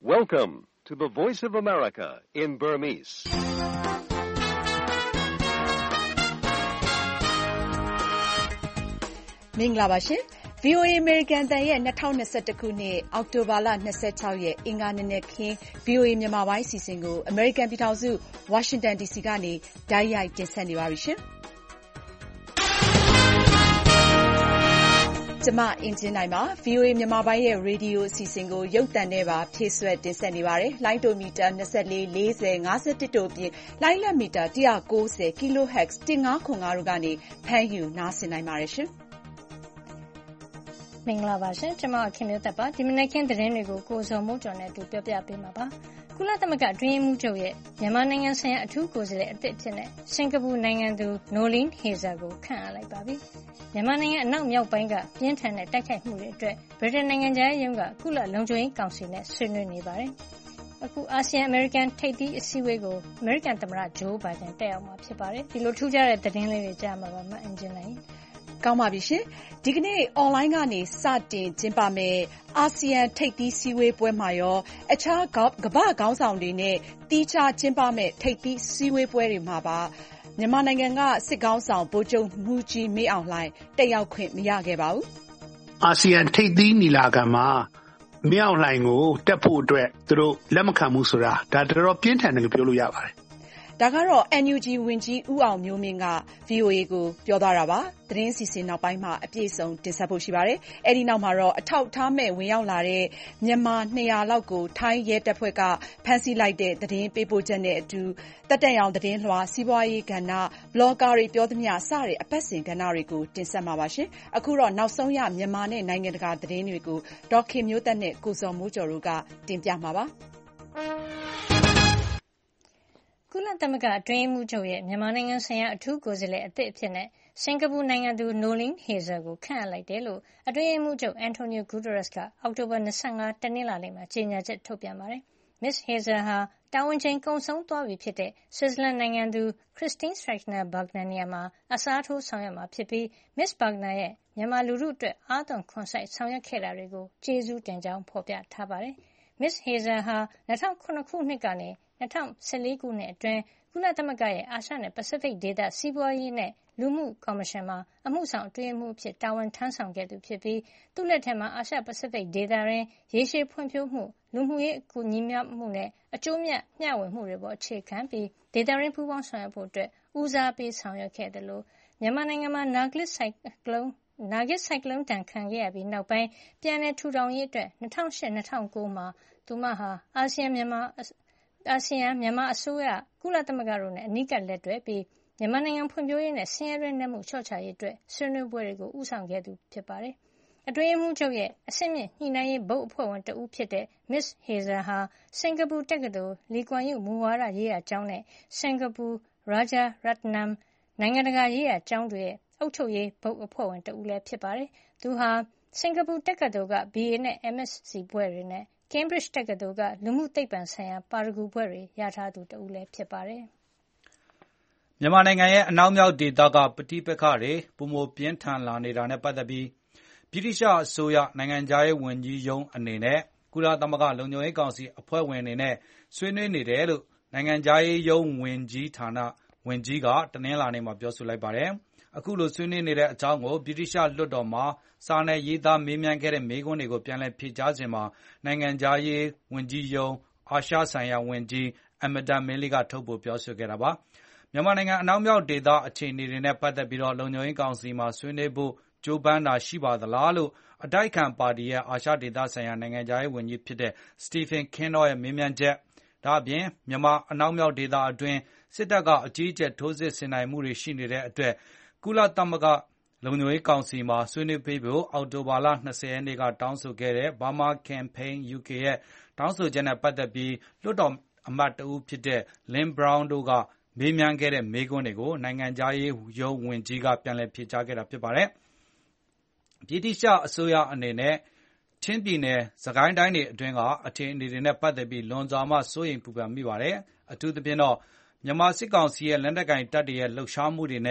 Welcome to the Voice of America in Burmese. ။မင်္ဂလာပါရှင်။ VOA American တန်ရဲ့2021ခုနှစ်အောက်တိုဘာလ26ရက်အင်္ဂါနေ့နေ့ခင်း VOA မြန်မာပိုင်းအစီအစဉ်ကို American ပြည်ထောင်စု Washington DC ကနေတိုက်ရိုက်တင်ဆက်နေပါပြီရှင်။ကျမအင်ဂျင်နိုင်ပါ VOA မြန်မာပိုင်းရဲ့ရေဒီယိုအစီအစဉ်ကိုရုပ်သံနဲ့ပါဖြည့်ဆွတ်တင်ဆက်နေပါတယ်။လိုင်းတိုမီတာ24 40 51တို့အပြင်လိုင်းလက်မီတာ190 kHz 1505တို့ကနေဖမ်းယူနားဆင်နိုင်ပါတယ်ရှင်။မင်္ဂလာပါရှင်ကျမခင်မျိုးသက်ပါဒီမနက်ခင်းသတင်းတွေကိုကိုစုံမိုးကျော်နဲ့အတူပြောပြပေးမှာပါကုလသမဂ္ဂအတွင်းရေးမှူးချုပ်ရဲ့မြန်မာနိုင်ငံဆိုင်ရာအထူးကိုယ်စားလှယ်အသစ်အဖြစ်နဲ့စင်ကာပူနိုင်ငံသူ Noeleen Heyzer ကိုခန့်အပ်လိုက်ပါပြီမြန်မာနိုင်ငံအနောက်မြောက်ပိုင်းကပြင်းထန်တဲ့တိုက်ခိုက်မှုတွေအတွက်ဗြိတိန်နိုင်ငံသားရုံးကကုလလုံခြုံရေးကောင်စီနဲ့ဆွေးနွေးနေပါတယ်အခုအာဆီယံအမေရိကန်ထိပ်သီးအစည်းအဝေးကိုအမေရိကန်သမ္မတဂျိုးဘိုင်ဒန်တက်ရောက်မှာဖြစ်ပါတယ်ဒီလိုထူးခြားတဲ့သတင်းလေးတွေကြားမှာပါမအင်ဂျင်နိုင်ကောင်းပါပြီရှင်ဒီကနေ့အွန်လိုင်းကနေစတင်ကျင်းပမယ့်အာဆီယံထိပ်သီးစည်းဝေးပွဲမှာရောအခြားကမ္ဘာခေါင်းဆောင်တွေနဲ့တီးခြားကျင်းပမယ့်ထိပ်သီးစည်းဝေးပွဲတွေမှာပါမြန်မာနိုင်ငံကစစ်ခေါင်းဆောင်ဗိုလ်ချုပ်မှူးကြီးမင်းအောင်လှိုင်တက်ရောက်ခွင့်မရခဲ့ပါဘူးအာဆီယံထိပ်သီးညီလာခံမှာမင်းအောင်လှိုင်ကိုတက်ဖို့အတွက်သူတို့လက်မခံဘူးဆိုတာဒါတော်တော်ပြင်းထန်တယ်လို့ပြောလို့ရပါတယ်ဒါကတော့ NUG ဝန်ကြီးဦးအောင်မျိုးမင်းက VOA ကိုပြောသွားတာပါ။သတင်းစီစဉ်နောက်ပိုင်းမှာအပြည့်အစုံတင်ဆက်ဖို့ရှိပါတယ်။အဲဒီနောက်မှာတော့အထောက်ထားမဲ့ဝင်ရောက်လာတဲ့မြန်မာ200လောက်ကိုထိုင်းရဲတပ်ဖွဲ့ကဖမ်းဆီးလိုက်တဲ့သတင်းပေးပို့ချက်နဲ့အတူတက်တက်ရောင်သတင်းလွှာစီးပွားရေးကဏ္ဍဘလော့ဂါတွေပြောသမျှစတဲ့အပတ်စဉ်ကဏ္ဍတွေကိုတင်ဆက်မှာပါရှင်။အခုတော့နောက်ဆုံးရမြန်မာနဲ့နိုင်ငံတကာသတင်းတွေကိုဒေါက်ခင်မျိုးသက်နဲ့ကိုစော်မိုးကျော်တို့ကတင်ပြမှာပါ။ကုလသမဂ္ဂအတွင်းရေးမှူးချုပ်ရဲ့မြန်မာနိုင်ငံဆိုင်ရာအထူးကိုယ်စားလှယ်အသစ်အဖြစ်နဲ့စင်ကာပူနိုင်ငံသူ Noeleen Heyzer ကိုခန့်အပ်လိုက်တယ်လို့အတွင်းရေးမှူးချုပ် Antonio Guterres ကအောက်တိုဘာ25တနင်္လာနေ့မှာကြေညာချက်ထုတ်ပြန်ပါတယ်။ Ms. Heyzer ဟာတာဝန်ချိန်ကုန်ဆုံးသွားပြီဖြစ်တဲ့ဆွစ်ဇာလန်နိုင်ငံသူ Christine Schraner Burgener နေရာမှာအစားထိုးဆောင်ရွက်မှာဖြစ်ပြီး Ms. Burgener ရဲ့မြန်မာလူထုအတွက်အားသွန်ခွန်စိုက်ဆောင်ရွက်ခဲ့တာတွေကိုကျေးဇူးတင်ကြောင်းဖော်ပြထားပါတယ်။ Ms. Heyzer ဟာ2009ခုနှစ်ကနေ2014ခုနှစ်အတွင်းကုလသမဂ္ဂရဲ့အာရှနဲ့ပစိဖိတ်ဒေသစီးပွားရေးနဲ့လူမှုကော်မရှင်မှာအမှုဆောင်အတွင်းရေးမှူးအဖြစ်တာဝန်ထမ်းဆောင်ခဲ့သူဖြစ်ပြီးသူ့လက်ထက်မှာအာရှပစိဖိတ်ဒေသတွင်ရေရှည်ဖွံ့ဖြိုးမှုလူမှုရေးအကူအညီမှုနဲ့အကျိုးမျှဝေမှုတွေပေါ်အခြေခံပြီးဒေသတွင်းပူးပေါင်းဆောင်ရွက်ဖို့အတွက်ဦးစားပေးဆောင်ရွက်ခဲ့တယ်လို့မြန်မာနိုင်ငံမှာနာဂစ်ဆိုင်ကလုန်းတန်ခံခဲ့ရပြီးနောက်ပိုင်းပြန်လည်ထူထောင်ရေးအတွက်2008-2009မှာသူမဟာအာဆီယံမြန်မာအစိုးရကုလသမဂ္ဂတို့နဲ့အနီးကပ်လက်တွဲပြီးမြန်မာနိုင်ငံဖွံ့ဖြိုးရေးနဲ့ဆင်းရဲတွင်းနက်မှုလျှော့ချရေးအတွက်ဆွေးနွေးပွဲတွေကိုဦးဆောင်ခဲ့သူဖြစ်ပါတယ်။အတွင်းရေးမှူးချုပ်ရဲ့အဆင့်မြင့်ညှိနှိုင်းရေးဘုတ်အဖွဲ့ဝင်တဦးဖြစ်တဲ့ Ms. Heyzer ဟာစင်ကာပူတက္ကသိုလ်လီကွမ်ယုမူဝါဒရေးရာကျောင်းနဲ့စင်ကာပူ Rajaratnam နိုင်ငံတကာရေးရာကျောင်းတွေရဲ့အုပ်ချုပ်ရေးဘုတ်အဖွဲ့ဝင်တဦးလည်းဖြစ်ပါတယ်။သူဟာစင်ကာပူတက္ကသိုလ်က BA နဲ့ MSc ဘွဲ့တွေနဲ့ Cambridge တက္ကသိုလ်ကလူမှုသိပ္ပံဆိုင်ရာပါရဂူဘွဲ့တွေရထားသူတဦးလည်းဖြစ်ပါတယ်။မြန်မာနိုင်ငံရဲ့အနောက်မြောက်ဒေသကပဋိပက္ခတွေပုံမပြင်းထန်လာနေတာနဲ့ပတ်သက်ပြီးဗြိတိရှအစိုးရနိုင်ငံသားရေးဝန်ကြီးရုံးအနေနဲ့ကုလသမဂ္ဂလုံခြုံရေးကောင်စီအဖွဲ့ဝင်အနေနဲ့ဆွေးနွေးနေတယ်လို့နိုင်ငံသားရေးရုံးဝန်ကြီးဌာနဝန်ကြီးကတနင်္လာနေ့မှာပြောဆိုလိုက်ပါတယ်။အခုလိုဆွေးနွေးနေတဲ့အကြောင်းကိုဗြိတိရှလွှတ်တော်မှာစာနယ်ရေးသားမေးမြန်းခဲ့တဲ့မေးခွန်းတွေကိုပြန်လည်ဖြေကြားစဉ်မှာနိုင်ငံသားရေးဝန်ကြီးရုံးအာရှဆိုင်ရာဝန်ကြီးအမတာမင်းလီကထုတ်ဖော်ပြောဆိုခဲ့တာပါ။မြန်မာနိုင်ငံအနောက်မြောက်ဒေသအခြေအနေတွေနဲ့ပတ်သက်ပြီးလုံခြုံရေးကောင်စီမှာဆွေးနွေးဖို့ကြိုးပမ်းတာရှိပါသလားလို့အတိုက်အခံပါတီရဲ့အာရှဒေသဆိုင်ရာနိုင်ငံခြားရေးဝန်ကြီးဖြစ်တဲ့ Stephen Kinnock ရဲ့မေးမြန်းချက်ဒါအပြင်မြန်မာအနောက်မြောက်ဒေသအတွင်းစစ်တပ်ကအကြီးအကျယ်ထိုးစစ်ဆင်နိုင်မှုတွေရှိနေတဲ့အတွက်ကုလသမဂ္ဂလုံခြုံရေးကောင်စီမှာဆွေးနွေးပေးဖို့အောက်တိုဘာလ20ရက်နေ့ကတောင်းဆိုခဲ့တဲ့ Burma Campaign UK ရဲ့တောင်းဆိုချက်နဲ့ပတ်သက်ပြီးလွှတ်တော်အမတ်တဦးဖြစ်တဲ့ Lynn Brown တို့ကမေးမြန်းခဲ့တဲ့မေးခွန်းတွေကိုနိုင်ငံသားရေးရုံးဝန်ကြီးကပြန်လည်ဖြေကြားခဲ့တာဖြစ်ပါတယ်။ဗြိတိရှအစိုးရအနေနဲ့ချင်းပြည်နယ်စကိုင်းတိုင်းတွေအတွင်းကအခြေအနေတွေနဲ့ပတ်သက်ပြီးလွန်စွာမှစိုးရိမ်ပူပန်မိပါတယ်။အထူးသဖြင့်တော့မြန်မာစစ်ကောင်စီရဲ့လက်နက်ကိုင်တပ်တွေရဲ့လှုပ်ရှားမှုတွေနဲ့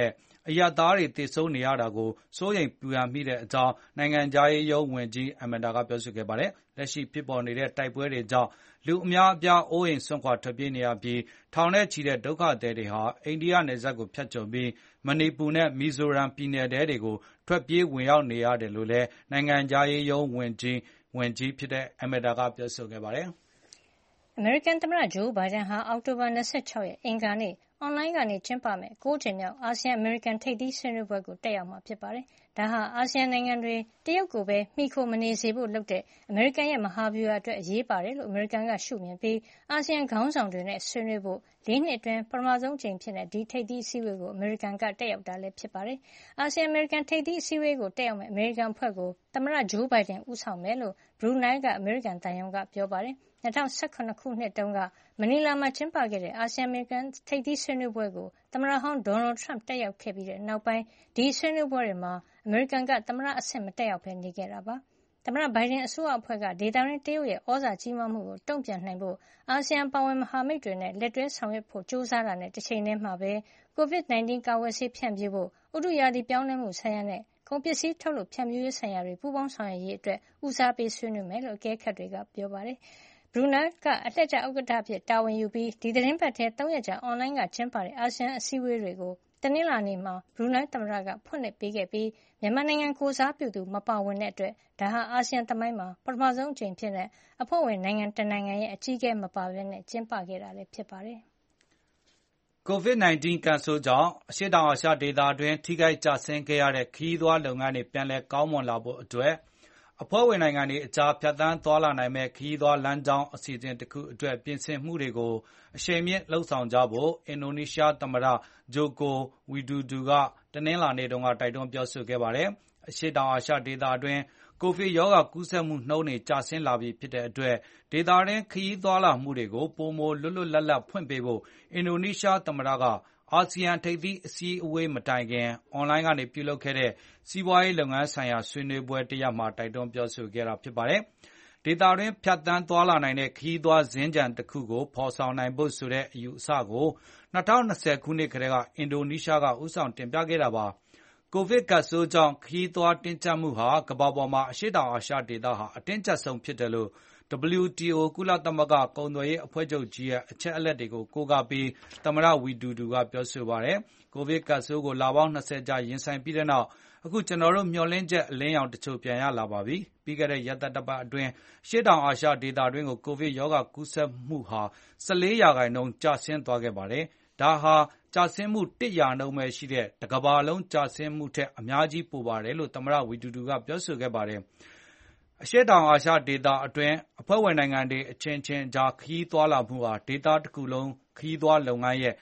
အရပ်သားတွေသေဆုံးနေရတာကိုစိုးရိမ်ပူပန်မိတဲ့အကြောင်းနိုင်ငံခြားရေးရုံးဝန်ကြီးအမန်ဒါကပြောဆိုခဲ့ပါတယ်။လက်ရှိဖြစ်ပေါ်နေတဲ့တိုက်ပွဲတွေကြောင့်လူအများအပြားအိုးအိမ်စွန့်ခွာထွက်ပြေးနေရပြီးထောင်နဲ့ချီတဲ့ဒုက္ခသည်တွေဟာအိန္ဒိယနယ်စပ်ကိုဖြတ်ကျော်ပြီးမဏိပူနဲ့မီဇိုရမ်ပြည်နယ်တွေကိုထွက်ပြေးဝင်ရောက်နေရတယ်လို့လည်းနိုင်ငံခြားရေးရုံးဝန်ကြီးအမန်ဒါကပြောဆိုခဲ့ပါတယ်။အမေရိကန်သမ္မတဂျိုးဘိုင်ဒန်ဟာအောက်တိုဘာ26ရက်အင်္ဂါနေ့အွန်လိုင်းကနေကျင်းပမယ့်9ကြိမ်မြောက်အာဆီယံအမေရိကန်ထိပ်သီးဆွေးနွေးပွဲကိုတက်ရောက်မှာဖြစ်ပါတယ်။ဒါဟာအာဆီယံနိုင်ငံတွေတရုတ်ကိုပဲမှီခိုမနေစေဖို့လုပ်တဲ့အမေရိကန်ရဲ့မဟာဗျူဟာအတွက်အရေးပါတယ်လို့အမေရိကန်ကရှုမြင်ပြီးအာဆီယံခေါင်းဆောင်တွေနဲ့ဆွေးနွေးဖို့4 နှစ်အတွင်းပထမဆုံးအကြိမ်ဖြစ်တဲ့ဒီထိပ်သီးအစည်းအဝေးကိုအမေရိကန်ကတက်ရောက်တာလည်းဖြစ်ပါတယ်။အာဆီယံအမေရိကန်ထိပ်သီးအစည်းအဝေးကိုတက်ရောက်မယ့်အမေရိကန်အဖွဲ့ကိုသမ္မတဂျိုးဘိုင်ဒန်ဦးဆောင်မယ်လို့ဘရူနိုင်းကအမေရိကန်သံရုံးကပြောပါတယ်။2017ခုနှစ်တုန်းကမနီလာမှာကျင်းပခဲ့တဲ့အာဆီယံအမေရိကန်ထိပ်သီးဆွေးနွေးပွဲကိုသမ္မတဟောင်းဒေါ်နယ်ထရမ့်တက်ရောက်ခဲ့ပြီးတဲ့နောက်ပိုင်းဒီဆွေးနွေးပွဲတွေမှာအမေရိကန်ကသမ္မတအဆင့်မတက်ရောက်ဘဲနေခဲ့တာပါ။သမ္မတဘိုင်ဒန်အစိုးရအဖွဲ့ကဒေသတွင်းတရုတ်ရဲ့ဩဇာကြီးမားမှုကိုတုံ့ပြန်နိုင်ဖို့အာဆီယံပါဝင်မဟာမိတ်တွေနဲ့လက်တွဲဆောင်ရွက်ဖို့ကြိုးစားတာနဲ့တစ်ချိန်တည်းမှာပဲ COVID-19 ကာကွယ်ဆေးဖြန့်ဖြူးဖို့ဥတုရာသီပြောင်းလဲမှုဆိုင်ရာနဲ့ကုန်ပစ္စည်းထုတ်လုပ်ဖြန့်ဖြူးရေးဆိုင်ရာတွေပူးပေါင်းဆောင်ရွက်ရေးအတွက်ဦးစားပေးဆွေးနွေးမယ်လို့အကဲခတ်တွေကပြောပါတယ်။ဘရူနိုင်းကအလှည့်ကျဥက္ကဋ္ဌအဖြစ်တာဝန်ယူပြီးဒီသီတင်းပတ်ထဲ3ရက်ကြာအွန်လိုင်းကကျင်းပတဲ့အာဆီယံအစည်းအဝေးတွေကိုတနင်္လာနေ့မှာဘရူနိုင်းသမ္မတကဖွင့်လှစ်ပေးခဲ့ပြီးမြန်မာနိုင်ငံကိုယ်စားပြုသူမပါဝင်တဲ့အတွက်ဒါဟာအာဆီယံသမိုင်းမှာပထမဆုံးအကြိမ်ဖြစ်တဲ့အဖွဲ့ဝင်နိုင်ငံတနိုင်ငံရဲ့အကြီးအကဲမပါဘဲကျင်းပခဲ့တာလည်းဖြစ်ပါတယ်။ COVID-19 ကပ်ဆိုးကြောင့်အရှေ့တောင်အာရှဒေသတွင်းထိခိုက်ကျဆင်းခဲ့ရတဲ့ခရီးသွားလုပ်ငန်းတွေပြန်လည်ကောင်းမွန်လာဖို့အတွက်အဖွဲ့ဝင်နိုင်ငံတွေအကြားဖြတ်သန်းသွားလာနိုင်မဲ့ခရီးသွားလမ်းကြောင်းအစီအစဉ်တစ်ခုအတွက်ပြင်ဆင်မှုတွေကိုအရှိန်မြင့်လှုပ်ဆောင်ကြဖို့အင်ဒိုနီးရှားသမ္မတဂျိုကိုဝီဒူဒူကတနင်္လာနေ့တုန်းကတိုက်တွန်းပြောဆိုခဲ့ပါတယ်။အရှေ့တောင်အာရှဒေသတွင်းကိုဗစ်ရောဂါကူးစက်မှုနှုန်းတွေကျဆင်းလာပြီဖြစ်တဲ့အတွက်ဒေသတွင်းခရီးသွားလာမှုတွေကိုပိုမိုလွတ်လွတ်လပ်လပ်ဖွင့်ပေးဖို့အင်ဒိုနီးရှားသမ္မတကအာဆီယံထိပ်သီးအစည်းအဝေးမတိုင်ခင်အွန်လိုင်းကနေပြုလုပ်ခဲ့တဲ့စီးပွားရေးလုပ်ငန်းဆိုင်ရာဆွေးနွေးပွဲတစ်ရပ်မှာတိုက်တွန်းပြောဆိုခဲ့တာဖြစ်ပါတယ်။ဒေသတွင်းဖြတ်သန်းသွားလာနိုင်တဲ့ခရီးသွားစင်္ကြန်တစ်ခုကိုဖော်ဆောင်နိုင်ဖို့ဆိုတဲ့အယူအဆကို2020ခုနှစ်ကတည်းကအင်ဒိုနီးရှားကဦးဆောင်တင်ပြခဲ့တာပါ။ကိုဗစ်ကပ်ဆိုးကြောင့်ခရီးသွားတင်းကျပ်မှုဟာကမ္ဘာပေါ်မှာအရှေ့တောင်အာရှဒေသဟာအတင်းကျပ်ဆုံးဖြစ်တယ်လို့WTO ကုလသမဂ္ဂကုန်သွယ်ရေးအဖွဲ့ချုပ်ကြီးရဲ့အချက်အလက်တွေကိုကိုးကားပြီးသမ္မတဝီဒူဒူကပြောဆိုပါတယ်။ကိုဗစ်ကပ်ဆိုးကိုလပေါင်း20ကြာရင်ဆိုင်ပြီးတဲ့နောက်အခုကျွန်တော်တို့မျှော်လင့်ချက်အလင်းရောင်တချို့ပြန်ရလာပါပြီ။ပြီးခဲ့တဲ့ရက်သတ္တပတ်အတွင်းရှေ့တောင်အာရှဒေသတွင်းကိုကိုဗစ်ရောဂါကူးစက်မှုဟာ14%ကျဆင်းသွားခဲ့ပါတယ်။ဒါဟာကျဆင်းမှု1%ပဲရှိတဲ့တကမ္ဘာလုံးကျဆင်းမှုထက်အများကြီးပိုပါတယ်လို့သမ္မတဝီဒူဒူကပြောဆိုခဲ့ပါတယ်။အရှေ့တောင်အာရှဒေသအတွင်းအဖွဲ့ဝင်နိုင်ငံတွေအချင်းချင်းကြားခရီးသွားလာမှုဟာဒေသတစ်ခုလုံးခရီးသွားလုပ်ငန်းရဲ့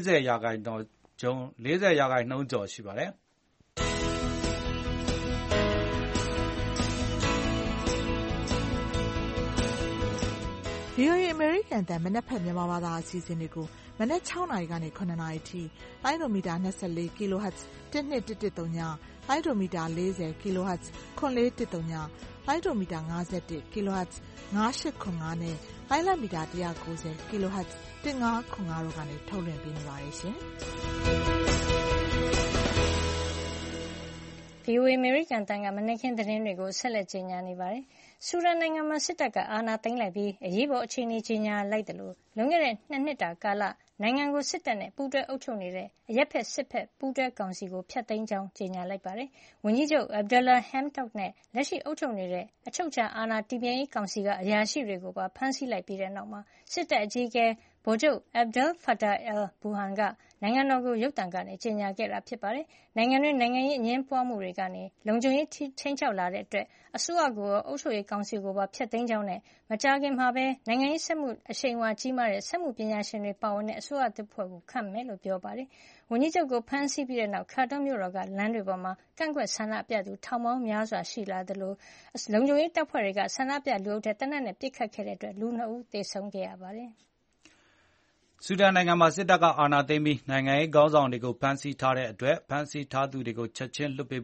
40%ကျော်ရှိပါတယ်။ VOA အမေရိကန်အသံမနက်ဖြန်မြန်မာဘာသာအစီအစဉ်တွေကိုမနက်6နာရီကနေ9နာရီထိလိုင်းဒိုမီတာ24 kHz 12110လိုင်းဒိုမီတာ40 kHz 9410လိုင်းဒိုမီတာ51 kHz 9895နဲ့လိုင်းလမီတာ190 kHz 1505တို့ကနေထုတ်လွှင့်ပေးနေပါတယ်ရှင်။ VOA အမေရိကန်အသံကမနက်ခင်းသတင်းတွေကိုဆက်လက်ကြေညာနေပါတယ်။ဆူဒန်နိုင်ငံမှာစစ်တပ်ကအာဏာသိမ်းလိုက်ပြီးအရေးပေါ်အခြေအနေကြေညာလိုက်တယ်လို့လွန်ခဲ့တဲ့2နှစ်တာကာလနိုင်ငံကိုစစ်တပ်နဲ့ပူးတွဲအုပ်ချုပ်နေတဲ့အရပ်ဖက်စစ်ဖက်ပူးတွဲကောင်စီကိုဖျက်သိမ်းကြောင်းကြေညာလိုက်ပါတယ်။ဝန်ကြီးချုပ် Abdalla Hamdok နဲ့လက်ရှိအုပ်ချုပ်နေတဲ့အချုပ်အခြာအာဏာတည်မြဲရေးကောင်စီကအရာရှိတွေကိုပါဖမ်းဆီးလိုက်ပြီးတဲ့နောက်မှာစစ်တပ်အကြီးအကဲဗိုလ်ချုပ် Abdel Fattah al-Burhan ကနိုင်ငံတော်ကိုရုပ်သံကနေကြေညာခဲ့တာဖြစ်ပါတယ်။နိုင်ငံတွင်းနိုင်ငံရေးအငြင်းပွားမှုတွေကနေလုံခြုံရေးခြိမ်းခြောက်လာတဲ့အတွက်အစိုးရကိုရောအုပ်ချုပ်ရေးကောင်စီကိုပါဖျက်သိမ်းကြောင်းနဲ့မကြာခင်မှာပဲနိုင်ငံရေးစက်မှုအရှိန်အဝါကြီးမားတဲ့စက်မှုပညာရှင်တွေပါဝင်တဲ့အစိုးရသစ်ဖွဲ့ကိုခန့်မယ်လို့ပြောပါတယ်။ဝန်ကြီးချုပ်ကိုဖမ်းဆီးပြီးတဲ့နောက်ခါတွန်မြို့တော်ကလမ်းတွေပေါ်မှာကန့်ကွက်ဆန္ဒပြသူထောင်ပေါင်းများစွာရှိလာသလိုလုံခြုံရေးတပ်ဖွဲ့တွေကဆန္ဒပြလူအုပ်ထဲသေနတ်နဲ့ပစ်ခတ်ခဲ့တဲ့အတွက်လူ2ဦးသေဆုံးခဲ့ရပါတယ်။ဆူဒန်နိုင်ငံမှာစစ်တပ်ကအာဏာသိမ်းပြီးနိုင်ငံရေးခေါင်းဆောင်တွေကိုဖမ်းဆီးထားတဲ့အတွက်ဖမ်းဆီးထားသူတွေကိုချက်ချင်းလွှတ်ပေးဖို့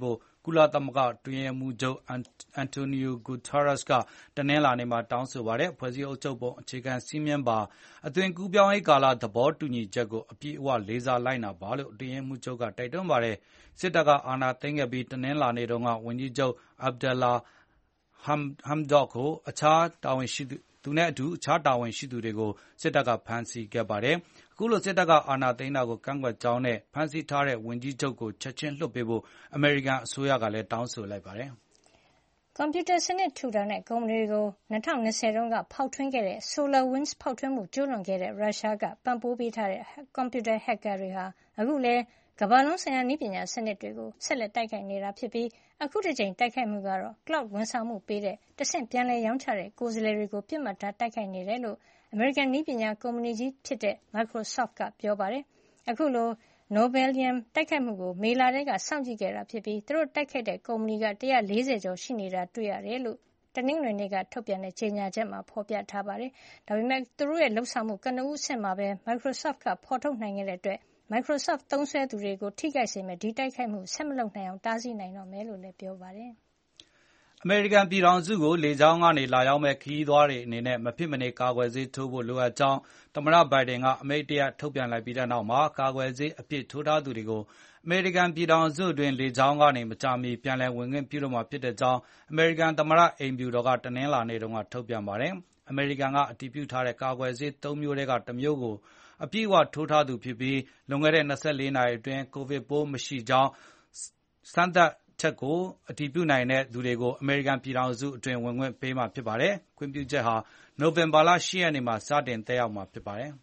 ကုလသမဂ္ဂအတွင်းရေးမှူးချုပ်အန်တိုနီယိုဂူတာရက်စ်ကတနင်္လာနေ့မှာတောင်းဆိုပါတယ်။ဖွဲ့စည်းအုပ်ချုပ်ပုံအခြေခံစည်းမျဉ်းပါအသွင်ကူးပြောင်းရေးကာလသဘောတူညီချက်ကိုအပြည့်အဝလေးစားလိုက်နာပါလို့အတွင်းရေးမှူးချုပ်ကတိုက်တွန်းပါတယ်။စစ်တပ်ကအာဏာသိမ်းခဲ့ပြီးတနင်္လာနေ့တုန်းကဝန်ကြီးချုပ်အဗ်ဒလာဟမ်ဒေါ့ကိုသူနဲ့အတူအခြားတာဝန်ရှိသူတွေကိုစစ်တပ်ကဖမ်းဆီးခဲ့ပါတယ်။အခုလိုစစ်တပ်ကအာဏာသိမ်းတာကိုကန့်ကွက်ကြောင်းနဲ့ဖမ်းဆီးထားတဲ့ဝန်ကြီးချုပ်ကိုချက်ချင်းလွှတ်ပေးဖို့အမေရိကန်အစိုးရကလည်းတောင်းဆိုလိုက်ပါတယ်။ကွန်ပျူတာစနစ်ထူထောင်တဲ့ကုမ္ပဏီတွေကို2020တုန်းကဖောက်ထွင်းခဲ့တဲ့ SolarWinds ဖောက်ထွင်းမှုကျူးလွန်ခဲ့တဲ့ရုရှားကပံ့ပိုးပေးထားတဲ့ကွန်ပျူတာဟက်ကာတွေဟာအခုလည်းကမ္ဘာလုံးဆိုင်ရာနည်းပညာစနစ်တွေကိုဆက်လက်တိုက်ခိုက်နေတာဖြစ်ပြီးအခုတစ်ကြိမ်တိုက်ခိုက်မှုကတော့ cloud ဝန်ဆောင်မှုပေးတဲ့တဆင့်ပြန်လည်ရောင်းချတဲ့ကိုယ်စားလှယ်တွေကိုပြစ်မှတ်ထားတိုက်ခိုက်နေတယ်လို့အမေရိကန်နည်းပညာကုမ္ပဏီကြီးဖြစ်တဲ့ Microsoft ကပြောပါတယ်။အခုလို Nobelium တိုက်ခိုက်မှုကိုမေလထဲကစောင့်ကြည့်ခဲ့တာဖြစ်ပြီးသူတို့တိုက်ခိုက်တဲ့ကုမ္ပဏီက140ကျော်ရှိနေတာတွေ့ရတယ်လို့တနင်္ဂနွေနေ့ကထုတ်ပြန်တဲ့ကြေညာချက်မှာဖော်ပြထားပါတယ်။ဒါပေမဲ့သူတို့ရဲ့လှုပ်ဆောင်မှုကနဦးအဆင့်မှာပဲ Microsoft ကဖော်ထုတ်နိုင်ခဲ့တဲ့အတွက်Microsoft သုံးစွဲသူတွေကိုထိခိုက်စေမယ့်ဒီတိုက်ခိုက်မှုဆက်မလုပ်နိုင်အောင်တားဆီးနိုင်တော့မယ်လို့လည်းပြောပါတယ်။အမေရိကန်ပြည်ထောင်စုကိုလေကြောင်းကနေလာရောက်မဲ့ခရီးသွားတွေအနေနဲ့မဖြစ်မနေကာကွယ်ဆေးထိုးဖို့လိုအပ်ကြောင်းသမ္မတဘိုင်ဒန်ကအမိန့်တရထုတ်ပြန်လိုက်ပြီးတဲ့နောက်မှာကာကွယ်ဆေးအပြည့်ထိုးထားသူတွေကိုအမေရိကန်ပြည်ထောင်စုအတွင်းလေကြောင်းကနေမကြာမီပြန်လည်ဝင်ခွင့်ပြုလို့မှာဖြစ်တဲ့ကြောင်းအမေရိကန်သမ္မတအိမ်ဖြူတော်ကတနင်္လာနေ့တုန်းကထုတ်ပြန်ပါတယ်။အမေရိကန်ကအတည်ပြုထားတဲ့ကာကွယ်ဆေး3မျိုးထဲက1မျိုးကိုအပြည့်အဝထိုးထားသူဖြစ်ပြီးလွန်ခဲ့တဲ့24နာရီအတွင်းကိုဗစ်ပိုးမရှိကြောင်းစမ်းသပ်ချက်ကိုအတည်ပြုနိုင်တဲ့သူတွေကိုအမေရိကန်ပြည်ထောင်စုအတွင်းဝင်ခွင့်ပေးမှာဖြစ်ပါတယ်။ခွင့်ပြုချက်ဟာနိုဝင်ဘာလ10ရက်နေ့မှာစတင်သက်ရောက်မှာဖြစ်ပါတယ်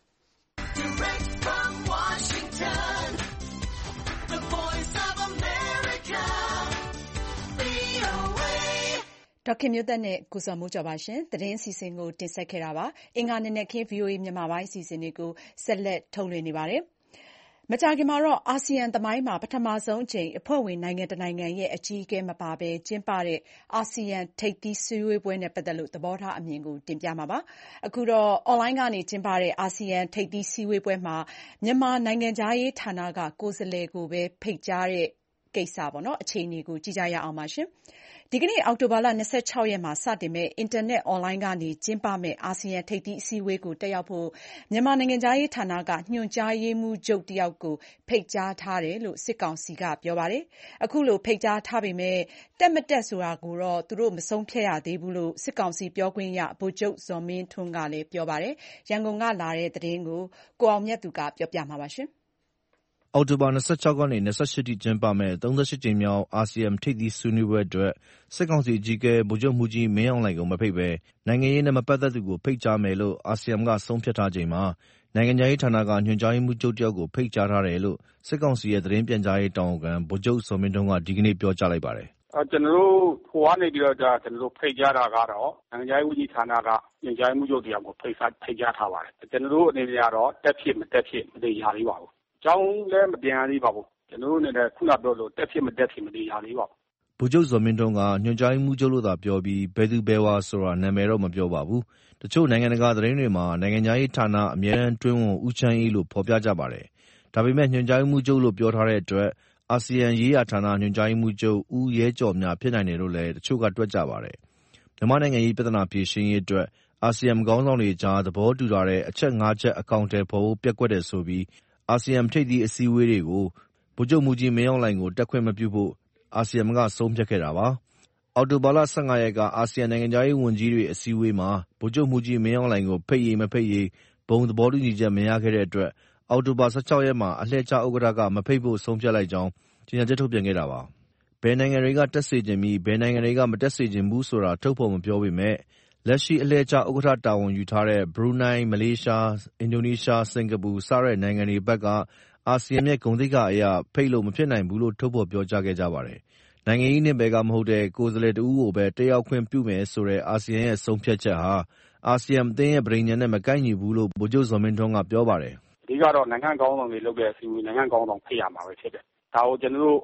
ဒေါက်ခင်မျိုးသက်နဲ့ကိုဇော်မိုးကျော်ပါရှင်သတင်းအစီအစဉ်ကိုတင်ဆက်ခဲ့တာပါအင်္ဂါနေ့နဲ့ခင်း VOA မြန်မာပိုင်းအစီအစဉ်တွေကိုဆက်လက်ထုတ်လွှင့်နေပါတယ်မကြာခင်မှာတော့အာဆီယံသမိုင်းမှာပထမဆုံးအကြိမ်အဖွဲ့ဝင်နိုင်ငံတစ်နိုင်ငံရဲ့အကြီးအကဲမပါဘဲကျင်းပတဲ့အာဆီယံထိပ်သီးစည်းဝေးပွဲနဲ့ပတ်သက်လို့သဘောထားအမြင်ကိုတင်ပြမှာပါအခုတော့အွန်လိုင်းကနေကျင်းပတဲ့အာဆီယံထိပ်သီးစည်းဝေးပွဲမှာမြန်မာနိုင်ငံခြားရေးဌာနကကိုယ်စားလှယ်ကိုပဲဖိတ်ကြားတဲ့ကိစ္စပေါ့နော်အခြေအနေကိုကြည့်ကြရအောင်ပါရှင်ဒီကနေ့အောက်တိုဘာလ26ရက်မှာစတင်မဲ့အင်တာနက်အွန်လိုင်းကနေကျင်းပမဲ့အာဆီယံထိပ်သီးအစည်းအဝေးကိုတက်ရောက်ဖို့မြန်မာနိုင်ငံသားရေးဌာနကညွှန်ကြားရေးမှူးချုပ်တယောက်ကိုဖိတ်ကြားထားတယ်လို့စစ်ကောင်စီကပြောပါတယ်။အခုလိုဖိတ်ကြားထားပေမဲ့တက်မတက်ဆိုတာကိုတော့သူတို့မဆုံးဖြတ်ရသေးဘူးလို့စစ်ကောင်စီပြောခွင့်ရဗိုလ်ချုပ်ဇော်မင်းထွန်းကလည်းပြောပါတယ်။ရန်ကုန်ကလာတဲ့သတင်းကိုကိုအောင်မြတ်သူကပြောပြမှာပါရှင်။အောက်တိုဘာ26ကနေ28ထိကျင်းပမဲ့38ကြိမ်မြောက်အာဆီယံထိပ်သီးဆွေးနွေးပွဲအတွက်စစ်ကောင်စီအကြီးအကဲဗိုလ်ချုပ်မှူးကြီးမင်းအောင်လှိုင်ကိုမဖိတ်ဘဲနိုင်ငံရေးနဲ့မပတ်သက်သူကိုဖိတ်ကြားမယ်လို့အာဆီယံကဆုံးဖြတ်ထားချိန်မှာနိုင်ငံခြားရေးဌာနကညွှန်ကြားရေးမှူးချုပ်တယောက်ကိုဖိတ်ကြားထားတယ်လို့စစ်ကောင်စီရဲ့သတင်းပြန်ကြားရေးတာဝန်ခံဗိုလ်ချုပ်ဇော်မင်းထွန်းကဒီကနေ့ပြောကြားလိုက်ပါတယ်။ကျွန်တော်တို့ဟိုကနေပြီးတော့ကျွန်တော်တို့ဖိတ်ကြားတာကတော့နိုင်ငံခြားရေးဝန်ကြီးဌာနကညွှန်ကြားရေးမှူးချုပ်တယောက်ကိုဖိတ်ကြားထားပါတယ်။ကျွန်တော်တို့အနေနဲ့ကတော့တက်ဖြစ်မတက်ဖြစ်မသိရသေးပါဘူး။ကျောင်းလည်းမပြန်ရသေးပါဘူးကျွန်တော်တို့အနေနဲ့ခုနပြောလို့တက်ဖြစ်မတက်ဖြစ်မသိရသေးပါဘူးဗိုလ်ချုပ်ဇော်မင်းထွန်းကညွှန်ကြားရေးမှူးချုပ်လို့သာပြောပြီးဘယ်သူဘယ်ဝါဆိုတာနာမည်တော့မပြောပါဘူးတချို့နိုင်ငံတကာသတင်းတွေမှာနိုင်ငံခြားရေးဌာနအမြဲတမ်းတွင်းဝန်ဦးချမ်းအေးလို့ဖော်ပြကြပါတယ်ဒါပေမဲ့ညွှန်ကြားရေးမှူးချုပ်လို့ပြောထားတဲ့အတွက်အာဆီယံရေးရာဌာနညွှန်ကြားရေးမှူးချုပ်ဦးရဲကျော်မြဖြစ်နိုင်တယ်လို့လည်းတချို့ကတွက်ကြပါတယ်မြန်မာနိုင်ငံရေးပြဿနာဖြေရှင်းရေးအတွက်အာဆီယံခေါင်းဆောင်တွေကြားသဘောတူထားတဲ့အချက်၅ချက်အကောင့်ထဲပေါ်ဖို့ပျက်ကွက်တယ်ဆိုပြီးအာဆီယံထိပ်သီးအစည်းအဝေးတွေကိုဗိုလ်ချုပ်မှူးကြီးမင်းအောင်လှိုင်ကိုတက်ခွင့်မပြုဖို့အာဆီယံကဆုံးဖြတ်ခဲ့တာပါ။အောက်တိုဘာလ15ရက်ကအာဆီယံနိုင်ငံခြားရေးဝန်ကြီးတွေအစည်းအဝေးမှာဗိုလ်ချုပ်မှူးကြီးမင်းအောင်လှိုင်ကိုဖိတ်ရေးမဖိတ်ရေးဘုံသဘောတူညီချက်မရခဲ့တဲ့အတွက်အောက်တိုဘာ16ရက်မှာအလှည့်ကျဥက္ကဋ္ဌကမဖိတ်ဖို့ဆုံးဖြတ်လိုက်ကြောင်းကြေညာချက်ထုတ်ပြန်ခဲ့တာပါ။ဘယ်နိုင်ငံတွေကတက်စေချင်ပြီးဘယ်နိုင်ငံတွေကမတက်စေချင်ဘူးဆိုတာထုတ်ဖော်မပြောပေမဲ့လက်ရှိအလှည့်ကျဥက္ကဋ္ဌတာဝန်ယူထားတဲ့ဘရူနိုင်းမလေးရှားအင်ဒိုနီးရှားစင်ကာပူစတဲ့နိုင်ငံတွေဘက်ကအာဆီယံရဲ့ဂုဏ်သိက္ခာအရဖိတ်လို့မဖြစ်နိုင်ဘူးလို့ထုတ်ဖော်ပြောကြားခဲ့ကြပါတယ်။နိုင်ငံရေးနဲ့ဘက်ကမဟုတ်တဲ့ကိုယ်စားလှယ်တဦးကိုပဲတက်ရောက်ခွင့်ပြုမယ်ဆိုတဲ့အာဆီယံရဲ့ဆုံးဖြတ်ချက်ဟာအာဆီယံအသင်းရဲ့ပဋိညာဉ်နဲ့မကိုက်ညီဘူးလို့ဗိုလ်ချုပ်ဇော်မင်းထွန်းကပြောပါတယ်။ဒီကတော့နိုင်ငံကောင်းဆောင်တွေလုပ်တဲ့အစည်းအဝေးနိုင်ငံကောင်းဆောင်ဖိတ်ရမှာပဲဖြစ်တယ်။ဒါကိုကျွန်တော်တို့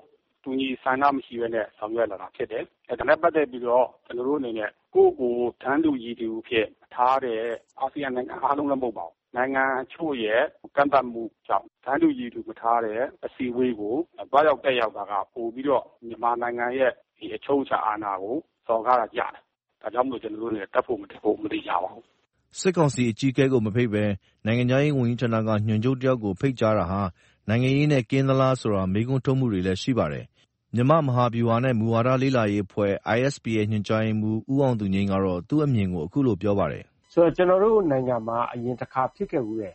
တူညီဆန္ဒမရှိဘဲနဲ့ဆောင်ရွက်လာတာဖြစ်တယ်။ဒါနဲ့ပတ်သက်ပြီးတော့ကျွန်တော်တို့အနေနဲ့ကိုယ့်ကိုတန်းတူရည်တူဖြစ်ထားတဲ့အာဆီယံနိုင်ငံအားလုံးလည်းမဟုတ်ပါဘူး။နိုင်ငံအချို့ရဲ့ကန့်သတ်မှုကြောင့်တန်းတူရည်တူမထားတဲ့အစည်းအဝေးကိုတွားရောက်တက်ရောက်တာကပိုပြီးတော့မြန်မာနိုင်ငံရဲ့ဒီအချုပ်အခြာအာဏာကိုစော်ကားတာကြတယ်။ဒါကြောင့်မို့ကျွန်တော်တို့လည်းတက်ဖို့မတက်ဖို့မသိကြပါဘူး။စစ်ကောင်စီအကြီးအကဲကိုမဖိတ်ဘဲနိုင်ငံခြားရေးဝန်ကြီးဌာနကညွှန်ချုပ်တယောက်ကိုဖိတ်ကြားတာဟာနိုင်ငံရေးနဲ့ကင်းသလားဆိုတာမေးခွန်းထုတ်မှုတွေလည်းရှိပါတယ်။မြန်မာ့မဟာဗျူဟာနဲ့မူဝါဒလေ့လာရေးအဖွဲ့ ISP ရဲ့ညွှန်ကြားရေးမှူးဦးအောင်သူငြိမ်းကတော့သူ့အမြင်ကိုအခုလိုပြောပါတယ်။ဆိုတော့ကျွန်တော်တို့နိုင်ငံမှာအရင်တစ်ခါဖြစ်ခဲ့ဘူးတဲ့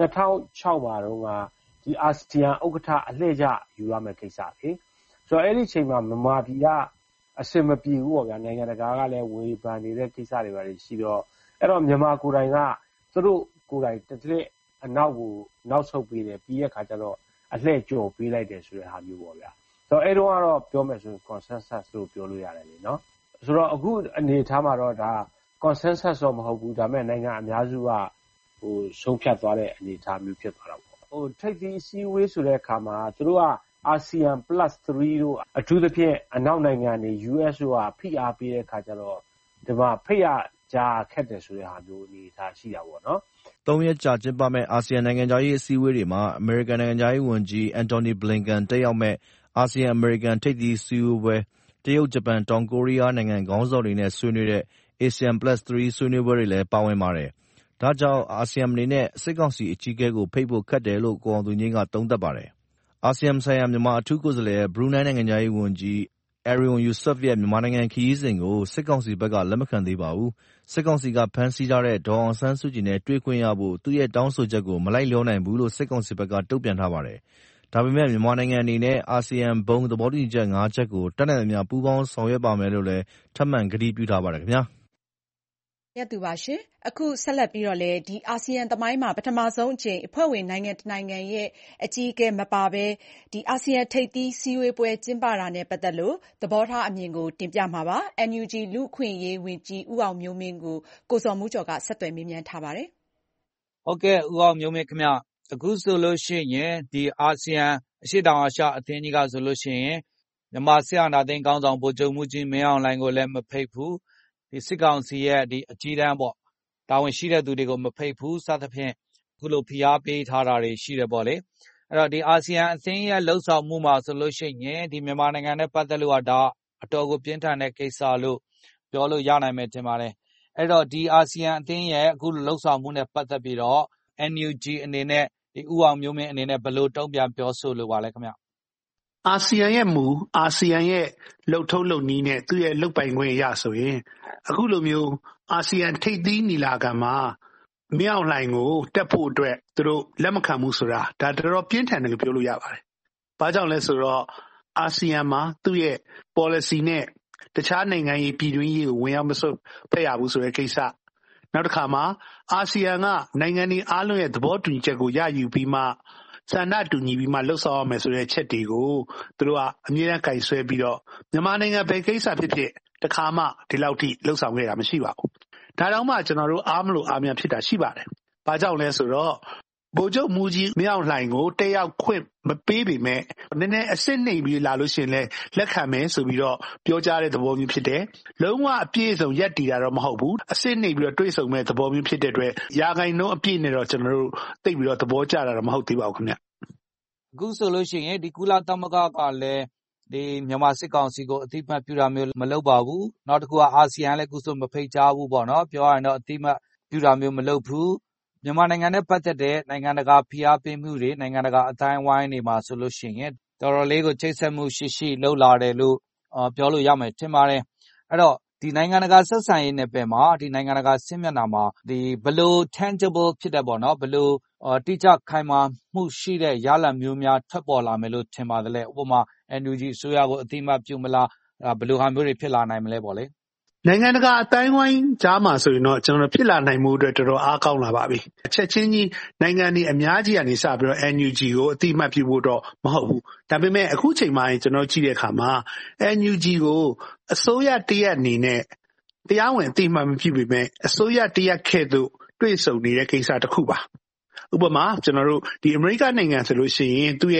2006မှာတော့ဒီအာဆီယံဥက္ကဋ္ဌအလှည့်ကျယူရမယ့်ကိစ္စလေ။ဆိုတော့အဲ့ဒီအချိန်မှာမြန်မာပြည်ကအစင်မပြေဘူးပေါ့ဗျာနိုင်ငံတကာကလည်းဝေဖန်နေတဲ့ကိစ္စတွေပါရှိတော့အဲ့တော့မြန်မာကိုယ်တိုင်ကသူတို့ကိုယ်တိုင်တစ်လက်အနောက်ကိုနောက်ဆုတ်ပေးတယ်ပြီးတဲ့ခါကျတော့အလှည့်ကျော်ပေးလိုက်တယ်ဆိုတဲ့ဟာမျိုးပေါ့ဗျာဆိုတော့အဲ့တော့ကတော့ပြောမယ်ဆိုရင် consensus လို့ပြောလို့ရတယ်လေနော်ဆိုတော့အခုအနေထားမှာတော့ဒါ consensus တော့မဟုတ်ဘူးဒါပေမဲ့နိုင်ငံအများစုကဆုံးဖြတ်သွားတဲ့အနေအထားမျိုးဖြစ်သွားတာပေါ့ထိပ်သီးအစည်းအဝေးဆိုတဲ့အခါမှာသူတို့က ASEAN +3 တို့အထူးသဖြင့်အနောက်နိုင်ငံတွေ US တို့ကဖိအားပေးတဲ့အခါကျတော့ဒီမှာဖိတ်ရကြားခက်တယ်ဆိုတဲ့ဟာမျိုးအနေအထားရှိတာပေါ့နော် 3 ရက်ကြာကျင်းပမဲ့အာဆီယံနိုင်ငံခြားရေးအစည်းအဝေးတွေမှာအမေရိကန်နိုင်ငံခြားရေးဝန်ကြီးအန်တိုနီဘလင်ကန်တက်ရောက်မဲ့အာဆီယံအမေရိကန်ထိပ်သီးအစည်းအဝေးတရုတ်ဂျပန်တောင်ကိုရီးယားနိုင်ငံခေါင်းဆောင်တွေနဲ့ဆွေးနွေးတဲ့ ASEAN +3 ဆွေးနွေးပွဲတွေလည်းပါဝင်ပါတယ်။ဒါကြောင့်အာဆီယံအနေနဲ့စစ်ကောင်စီအကြီးအကဲကိုဖိတ်ဖို့ခက်တယ်လို့ကိုအောင်သူငြိမ်းကသုံးသပ်ပါတယ်။အာဆီယံဆိုင်ရာမြန်မာအထူးကိုယ်စားလှယ်ဘရူနိုင်းနိုင်ငံခြားရေးဝန်ကြီးErywan Yusof ရဲ့မြန်မာနိုင်ငံခရီးစဉ်ကိုစစ်ကောင်စီဘက်ကလက်မခံသေးပါဘူး။စစ်ကောင်စီကဖမ်းဆီးထားတဲ့ဒေါ်အောင်ဆန်းစုကြည်နဲ့တွေ့ခွင့်ရဖို့သူ့ရဲ့တောင်းဆိုချက်ကိုမလိုက်လျောနိုင်ဘူးလို့စစ်ကောင်စီဘက်ကတုံ့ပြန်ထားပါတယ်။ဒါပေမဲ့မြန်မာနိုင်ငံအနေနဲ့အာဆီယံဘုံသဘောတူညီချက်5ချက်ကိုတတ်နိုင်သမျှပူးပေါင်းဆောင်ရွက်ပါမယ်လို့လည်းထပ်မံကတိပြုထားပါတယ်ခင်ဗျာ။သူပါရှင်အခုဆက်လက်ပြီးတော့လေဒီအာဆီယံသမိုင်းမှာပထမဆုံးအကြိမ်အဖွဲ့ဝင်နိုင်ငံတစ်နိုင်ငံရဲ့အကြီးအကဲမပါဘဲဒီအာဆီယံထိပ်သီးစည်းဝေးပွဲကျင်းပတာနဲ့ပတ်သက်လို့သဘောထားအမြင်ကိုတင်ပြမှာပါ NUG လူ့အခွင့်အရေးဝန်ကြီးဦးအောင်မျိုးမင်းကိုစော်မိုးကျော်ကဆက်သွယ်မေးမြန်းထားပါတယ်ဟုတ်ကဲ့ဦးအောင်မျိုးမင်းခင်ဗျအခုဆိုလို့ရှိရင်ဒီအာဆီယံအရှေ့တောင်အာရှအသင်းကြီးကဆိုလို့ရှိရင်မြန်မာစစ်အာဏာသိမ်းခေါင်းဆောင်ဗိုလ်ချုပ်မှူးကြီးမင်းအောင်လှိုင်ကိုလည်းမဖိတ်ဘူးဒီစစ်ကောင်စီရဲ့ဒီအကြီးတန်းပေါ့တာဝန်ရှိတဲ့သူတွေကိုမဖိတ်ဘူးစသဖြင့်အခုလိုဖိအားပေးထားတာတွေရှိတယ်ပေါ့လေအဲ့တော့ဒီအာဆီယံအသင်းရဲ့လှုပ်ဆောင်မှုမှာဆိုလို့ရှိရင်ဒီမြန်မာနိုင်ငံနဲ့ပတ်သက်လို့ကဒါအတော်ကိုပြင်းထန်တဲ့ကိစ္စလို့ပြောလို့ရနိုင်မယ်ထင်ပါတယ်အဲ့တော့ဒီအာဆီယံအသင်းရဲ့အခုလှုပ်ဆောင်မှုနဲ့ပတ်သက်ပြီးတော့ NUG အနေနဲ့ဒီဦးအောင်မျိုးမင်းအနေနဲ့ဘယ်လိုတုံ့ပြန်ပြောဆိုလိုပါလဲခင်ဗျအာဆီယံရဲ့မူအာဆီယံရဲ့လှုပ်ထုံးလုပ်နည်းနဲ့သူ့ရဲ့လှုပ်ပိုင်ခွင့်ရဆိုရင်အခုလိုမျိုးအာဆီယံထိပ်သီးညီလာခံမှာမင်းအောင်လှိုင်ကိုတက်ဖို့အတွက်သူတို့လက်မခံဘူးဆိုတာဒါတော်ပြင်းထန်တယ်လို့ပြောလို့ရပါတယ်။ဘာကြောင့်လဲဆိုတော့အာဆီယံမှာသူ့ရဲ့ policy နဲ့တခြားနိုင်ငံရေးပြည်တွင်းရေးကိုဝင်ရောက်မစွက်ဖက်ရဘူးဆိုတဲ့ကိစ္စနောက်တစ်ခါမှာအာဆီယံကနိုင်ငံတွေအားလုံးရဲ့သဘောတူညီချက်ကိုရယူပြီးမှဆန္ဒတူညီပြီးမှလှုပ်ဆောင်ရမယ်ဆိုတဲ့ချက်တွေကိုသူတို့ကအမြဲတမ်းကင်ဆွဲပြီးတော့မြန်မာနိုင်ငံဘယ်ကိစ္စဖြစ်ဖြစ်တခါမှဒီလောက်ထိလှုပ်ဆောင်ခဲ့တာမရှိပါဘူး။ဒါတောင်မှကျွန်တော်တို့အားမလို့အားများဖြစ်တာရှိပါတယ်။ဘာကြောင့်လဲဆိုတော့ဗိုလ်ချုပ်မှူးကြီးမင်းအောင်လှိုင်ကိုတက်ရောက်ခွင့်မပေးပေမဲ့နည်းနည်းအစစ်နှိမ်ပြီးလာလို့ရှိရင်လည်းလက်ခံမယ်ဆိုပြီးတော့ပြောကြားတဲ့သဘောမျိုးဖြစ်တယ်။လုံးဝအပြည့်အစုံရက်တည်တာတော့မဟုတ်ဘူး။အစစ်နှိမ်ပြီးတော့တွေးဆုံမဲ့သဘောမျိုးဖြစ်တဲ့အတွက်ရာဂိုင်နှုန်းအပြည့်နဲ့တော့ကျွန်တော်တို့သိပြီးတော့သဘောကျတာတော့မဟုတ်သေးပါဘူးခင်ဗျ။အခုဆိုလို့ရှိရင်ဒီကုလသမဂ္ဂကလည်းဒီမြန်မာစစ်ကောင်စီကိုအသိမှတ်ပြုတာမျိုးမလုပ်ပါဘူး။နောက်တစ်ခုကအာဆီယံလည်းအခုဆိုမဖိတ်ကြားဘူးပေါ့နော်။ပြောရရင်တော့အသိမှတ်ပြုတာမျိုးမလုပ်ဘူး။မြန်မာနိုင်ငံနဲ့ပတ်သက်တဲ့နိုင်ငံတကာဖိအားပေးမှုတွေနိုင်ငံတကာအတိုင်းဝိုင်းတွေမှာဆိုလို့ရှိရင်တော်တော်လေးကိုချိတ်ဆက်မှုရှိလုပ်လာတယ်လို့ပြောလို့ရမယ်ထင်ပါတယ်။အဲ့တော့ဒီနိုင်ငံတကာဆက်ဆံရေးနယ်ပယ်မှာဒီနိုင်ငံတကာစစ်မျက်နှာမှာဒီဘလို့ tangible ဖြစ်တဲ့ပေါ့နော်ဘလို့တိကျခိုင်မာမှုရှိတဲ့ရလဒ်မျိုးများထွက်ပေါ်လာမယ်လို့ထင်ပါတယ်လေဥပမာ NUG အစိုးရကိုအတိမတ်ပြုမလားဘလို့ဟာမျိုးတွေဖြစ်လာနိုင်မလဲပေါ့လေနိုင်ငံတကာအတိုင်းဝိုင်းကြားမှာဆိုရင်တော့ကျွန်တော်ဖြစ်လာနိုင်မှုအတွက်တော်တော်အားကောင်းလာပါပြီအချက်ချင်းကြီးနိုင်ငံတွေအများကြီးကနေစပြီးတော့ NUG ကိုအတိမတ်ပြုဖို့တော့မဟုတ်ဘူးဒါပေမဲ့အခုချိန်မှကျွန်တော်ကြည့်တဲ့အခါမှာ NUG ကိုအစိုးရတရက်အနေနဲ့တရားဝင်အတိမတ်မပြုပေမဲ့အစိုးရတရက်ခဲ့သို့တွေ့ဆုံနေတဲ့ကိစ္စတစ်ခုပါဥပမာကျွန်တော်တို့ဒီအမေရိကန်နိုင်ငံဆိုလို့ရှိရင်သူ့ရဲ့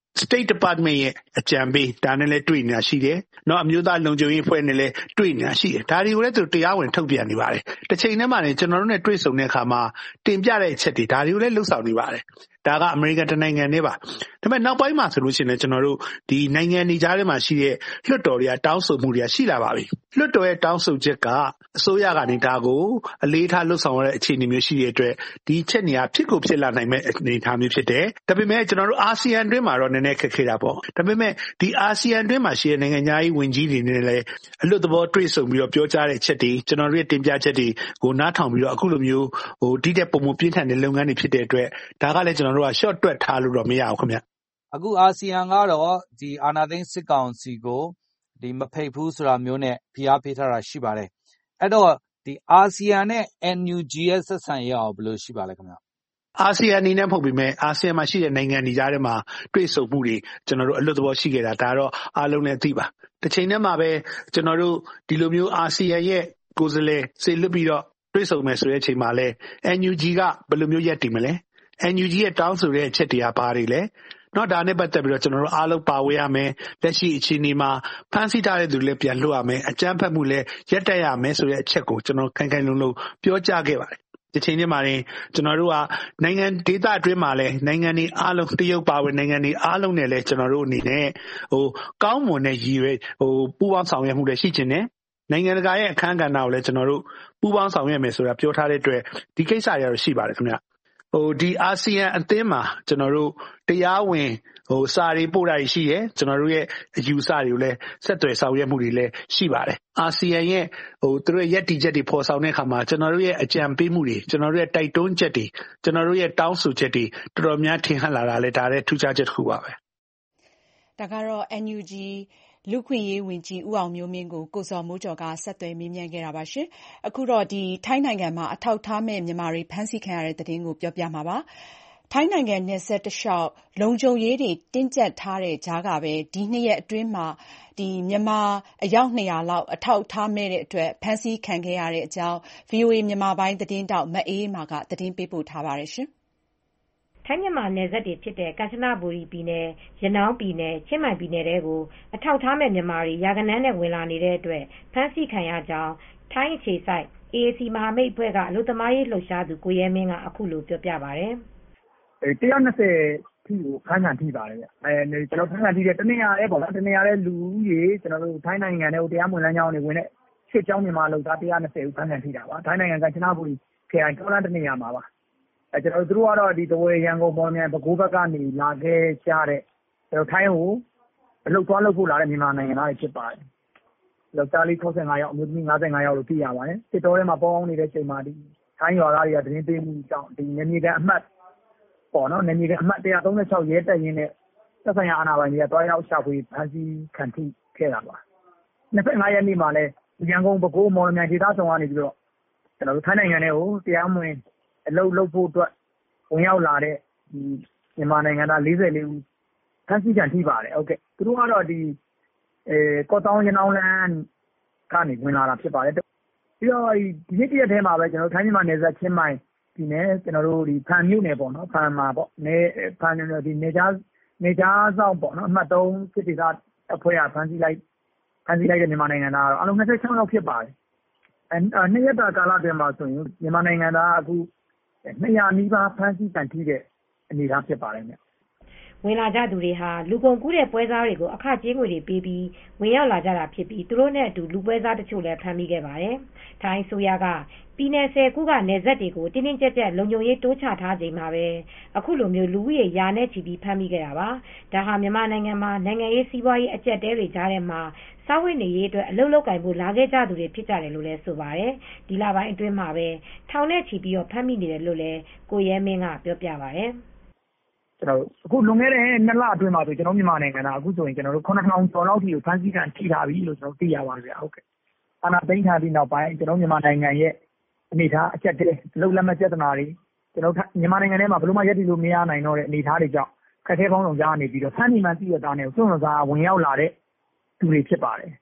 State Department ရဲ့အကြံပေးဒါနဲ့လည်းတွေ့နေတာရှိတယ်။နော်အမျိုးသားလုံခြုံရေးအဖွဲ့နဲ့လည်းတွေ့နေတာရှိတယ်။ဒါတွေကိုလည်းသူတရားဝင်ထုတ်ပြန်နေပါတယ်။တစ်ချိန်တည်းမှာလည်းကျွန်တော်တို့နဲ့တွေ့ဆုံတဲ့အခါမှာတင်ပြတဲ့အချက်တွေဒါတွေကိုလည်းလှုပ်ဆောင်နေပါတယ်။ဒါကအမေရိကန်တနိုင်ငံနဲ့ပါ။ဒါပေမဲ့နောက်ပိုင်းမှာဆိုလို့ရှိရင်လည်းကျွန်တော်တို့ဒီနိုင်ငံတွေကြားထဲမှာရှိတဲ့လွှတ်တော်တွေကတောင်းဆိုမှုတွေရှိလာပါပြီ။လွှတ်တော်ရဲ့တောင်းဆိုချက်ကအစိုးရကနေဒါကိုအလေးထားလှုပ်ဆောင်ရတဲ့အခြေအနေမျိုးရှိတဲ့အတွက်ဒီချက်နေရာဖြစ်ကိုဖြစ်လာနိုင်မဲ့အနေအထားမျိုးဖြစ်တယ်။ဒါပေမဲ့ကျွန်တော်တို့အာဆီယံအတွင်းမှာတော့နည်းနည်းခက်ခဲတာပေါ့။ဒါပေမဲ့ဒီအာဆီယံအတွင်းမှာရှိတဲ့နိုင်ငံသားရေးဝန်ကြီးတွေနဲ့လည်းအလွတ်သဘောတွေ့ဆုံပြီးတော့ပြောကြားတဲ့ချက်တွေကျွန်တော်တို့ရဲ့တင်ပြချက်တွေကိုနားထောင်ပြီးတော့အခုလိုမျိုးဒီတဲ့ပုံမပြင်းထန်တဲ့လုပ်ငန်းတွေဖြစ်တဲ့အတွက်ဒါကလည်းကျွန်တော်တို့က short တွက်ထားလို့တော့မရဘူးခင်ဗျ။အခုအာဆီယံကတော့ဒီအာဏာသိမ်းစစ်ကောင်စီကိုဒီမဖိတ်ဘူးဆိုတာမျိုးနဲ့ဖိအားပေးထားတာရှိပါတယ်။အဲ့တော့ဒီအာဆီယံနဲ့ NUG ရဲ့ဆက်ဆံရေးအောင်ဘယ်လိုရှိပါလဲခင်ဗျ။အာဆီယံအနေနဲ့မဟုတ်ပေမဲ့အာဆီယံမှာရှိတဲ့နိုင်ငံတွေကြားထဲမှာတွေ့ဆုံမှုတွေကျွန်တော်တို့အလွတ်သဘောရှိခဲ့တာဒါတော့အားလုံးလည်းသိပါ။တစ်ချိန်တည်းမှာပဲကျွန်တော်တို့ဒီလိုမျိုးအာဆီယံရဲ့ကိုယ်စားလှယ်စေလွှတ်ပြီးတော့တွေ့ဆုံမယ်ဆိုတဲ့အချိန်မှာလဲ NUG ကဘယ်လိုမျိုးရက်တည်မလဲ။ NUG ရဲ့တောင်းဆိုတဲ့အချက်တွေကဘာတွေလဲ။နော်ဒါနဲ့ပတ်သက်ပြီးတော့ကျွန်တော်တို့အားလုံးပါဝင်ရမယ်လက်ရှိအခြေအနေမှာဖန်ဆီးထားတဲ့သူတွေလည်းပြန်လွှတ်ရမယ်အကြမ်းဖက်မှုလည်းရပ်တန့်ရမယ်ဆိုတဲ့အချက်ကိုကျွန်တော်ခိုင်ခိုင်လုံလုံပြောကြားခဲ့ပါတယ်ဒီချိန်ချင်းမှာရင်ကျွန်တော်တို့ကနိုင်ငံဒေသအတွင်းမှာလည်းနိုင်ငံတွေအားလုံးတရုတ်ပါဝင်နိုင်ငံတွေအားလုံးနဲ့လည်းကျွန်တော်တို့အနေနဲ့ကောင်းမွန်တဲ့ရည်ရွယ်ပူးပေါင်းဆောင်ရွက်မှုတွေရှိခြင်းနဲ့နိုင်ငံတကာရဲ့အခမ်းကဏ္ဍကိုလည်းကျွန်တော်တို့ပူးပေါင်းဆောင်ရွက်မယ်ဆိုတာပြောထားတဲ့အတွက်ဒီကိစ္စတွေတော့ရှိပါတယ်ခင်ဗျဒီအာဆီယံအသင်းမှာကျွန်တော်တို့တရားဝင်စာတွေပို့တာရှိတယ်ကျွန်တော်တို့ရဲ့အယူဆတွေကိုလည်းဆက်သွယ်ဆောင်ရွက်မှုတွေလည်းရှိပါတယ်အာဆီယံရဲ့သူတို့ရဲ့ရည်တည်ချက်တွေဖော်ဆောင်တဲ့အခါမှာကျွန်တော်တို့ရဲ့အကြံပေးမှုတွေကျွန်တော်တို့ရဲ့တိုက်တွန်းချက်တွေကျွန်တော်တို့ရဲ့တောင်းဆိုချက်တွေတော်တော်များထင်ဟပ်လာတာလည်းဒါလည်းထူးခြားချက်တစ်ခုပါပဲဒါကတော့ NUGလူခွင့်ရေးဝန်ကြီးဦးအောင်မျိုးမင်းကိုကိုစော်မိုးကျော်ကဆက်သွယ်မေးမြန်းခဲ့တာပါရှင်။အခုတော့ထိုင်းနိုင်ငံမှာအထောက်ထားမဲ့မြန်မာတွေဖမ်းဆီးခံရတဲ့သတင်းကိုပြောပြမှာပါ။ထိုင်းနိုင်ငံနယ်စပ်တလျှောက်လုံခြုံရေးတွေတင်းကျပ်ထားတဲ့ကြားကပဲဒီ2ရက်အတွင်းမှာမြန်မာအယောက်200လောက်အထောက်ထားမဲ့တဲ့အတွက်ဖမ်းဆီးခံခဲ့ရတဲ့အကြောင်း VOA မြန်မာပိုင်းသတင်းတောက်မအေးမာကသတင်းပေးပို့ထားပါတယ်ရှင်။ထိုင်းမြန်မာနယ်စပ်တွေဖြစ်တဲ့ကမ်ချနဘူရီပြည်နယ်၊ရနောင်းပြည်နယ်၊ချင်းမိုင်ပြည်နယ်တွေကိုအထောက်ထားမဲ့မြန်မာတွေရာဂဏန်းနဲ့ဝင်လာနေတဲ့အတွက်ဖမ်းဆီးခံရကြောင်းထိုင်းအခြေစိုက် AAC မဟာမိတ်အဖွဲ့ကအလုပ်သမားရေးလှုပ်ရှားသူကိုရဲမင်းကအခုလိုပြောပြပါတယ်။120ထိကိုဖမ်းခံထိပါတယ်။ကျွန်တော်ဖမ်းခံထိတဲ့တနေရာလဲပေါ့နော်တနေရာလဲလူဦးရေကျွန်တော်တို့ထိုင်းနိုင်ငံထဲကိုတရားမဝင်လမ်းကြောင်းတွေဝင်တဲ့ရှစ်ကျောင်းမြန်မာလုပ်သား120ဦးဖမ်းခံထိတာပါ။ထိုင်းနိုင်ငံကမ်ချနဘူရီခရိုင်တောလန်တနေရာမှာပါ။ကျွန်တော်တို့ကတော့ဒီတဝဲရန်ကုန်ပေါ်မြန်ပဲခူးဘက်ကနေလာခဲ့ကြတဲ့ကျွန်တော်ထိုင်းကိုအလုပ်သွားလုပ်ဖို့လာတဲ့မြန်မာနိုင်ငံသားတွေဖြစ်ပါတယ်။ယောက်ျားလေး65ယောက်အမျိုးသမီး55ယောက်လို့သိရပါတယ်။စစ်တောထဲမှာပေါင်းနေတဲ့ချိန်မှာဒီထိုင်းရွာသားတွေကသတင်းပေးမှုကြောင့်ဒီနေမြေကန်အမှတ်ပေါ့နော်နေမြေကအမှတ်136ရဲတပ်ရင်းနဲ့သက်ဆိုင်ရာအာဏာပိုင်တွေကတွားရောက်ရှာဖွေဖမ်းဆီးခံထိခဲ့တာပါ25ရက်နေ့မှာလဲရန်ကုန်ပဲခူးမော်လမြိုင်ဒေသဆောင်ကနေပြီးတော့ကျွန်တော်တို့ထိုင်းနိုင်ငံထဲကိုတရားမဝင်အလုပ်လုပ်ဖို့အတွက်ဝင်ရောက်လာတဲ့ဒီမြန်မာနိုင်ငံသား44ဦးဖမ်းဆီးခံထိပါတယ်ဟုတ်ကဲ့သူတို့ကတော့ဒီကော့တောင်းရနောင်းလန်းကနေဝင်လာတာဖြစ်ပါတယ်ပြီးတော့ဒီနေ့တရက်ထဲမှာပဲကျွန်တော်ထိုင်းမြန်မာနယ်စပ်ချင်းမိုင်ဒီနေ့ကျွန်တော်တို့ဒီဖန်မြို့နယ်ပေါ့နော်ဖန်မှာပေါ့ဖန်ဒီနေကြားဆောင်ပေါ့နော်အမှတ်3စစ်ဒေသအဖွဲ့ကဖန်စီလိုက်တဲ့မြန်မာနိုင်ငံသားကတော့အလုံး26လောက်ဖြစ်ပါတယ်နှစ်ရက်တာကာလအတွင်းမှာဆိုရင်မြန်မာနိုင်ငံသားအခု200နီးပါးဖမ်းဆီးခံထိတဲ့အနေအထားဖြစ်ပါတယ်မြတ်ဝင်လာကြသူတွေဟာလူကုန်ကူးတဲ့ပွဲစားတွေကိုအခကြေးငွေတွေပေးပြီးဝင်ရောက်လာကြတာဖြစ်ပြီးသူတို့နဲ့အတူလူပွဲစားတချို့လည်းဖမ်းမိခဲ့ပါတယ်။ထိုင်းဆိုရကပြည်နယ်10ခုကနယ်စပ်တွေကိုတင်းတင်းကျပ်ကျပ်လုံခြုံရေးတိုးချထားချိန်မှာပဲအခုလိုမျိုးလူဦးရေရာနဲ့ချီပြီးဖမ်းမိခဲ့တာပါ။ဒါဟာမြန်မာနိုင်ငံမှာနိုင်ငံရေးစီးပွားရေးအကျပ်တဲတွေကြားထဲမှာစားဝတ်နေရေးအတွက်အလုပ်လုပ်ကိုင်ဖို့လာခဲ့ကြသူတွေဖြစ်ကြတယ်လို့လည်းဆိုပါတယ်။ဒီလပိုင်းအတွင်းမှာပဲထောင်နဲ့ချီပြီးဖမ်းမိနေတယ်လို့လည်းကိုရဲမင်းကပြောပြပါတယ်။ကျွန်တော်အခုလွန်ခဲ့တဲ့2လအတွင်းမှာဆိုကျွန်တော်မြန်မာနိုင်ငံကအခုဆိုရင်ကျွန်တော်တို့9000ကျော်လောက်ထိကိုဖမ်းဆီးခံထိထားပြီလို့ကျွန်တော်သိရပါတယ်ဗျာဟုတ်ကဲ့အာဏာသိမ်းထားပြီးနောက်ပိုင်းကျွန်တော်မြန်မာနိုင်ငံရဲ့အနေအထားအကျက်တဲ့အလုပ်လက်မဲ့ပြဿနာတွေကျွန်တော်မြန်မာနိုင်ငံထဲမှာဘယ်လိုမှရပ်တည်လို့မရနိုင်တော့တဲ့အနေအထားတွေကြောင့်ခက်ခဲပေါင်းဆောင်ကြားနေပြီးတော့ဖမ်းမိမှန်းသိရတာနဲ့စွန့်စားဝင်ရောက်လာတဲ့သူတွေဖြစ်ပါတယ်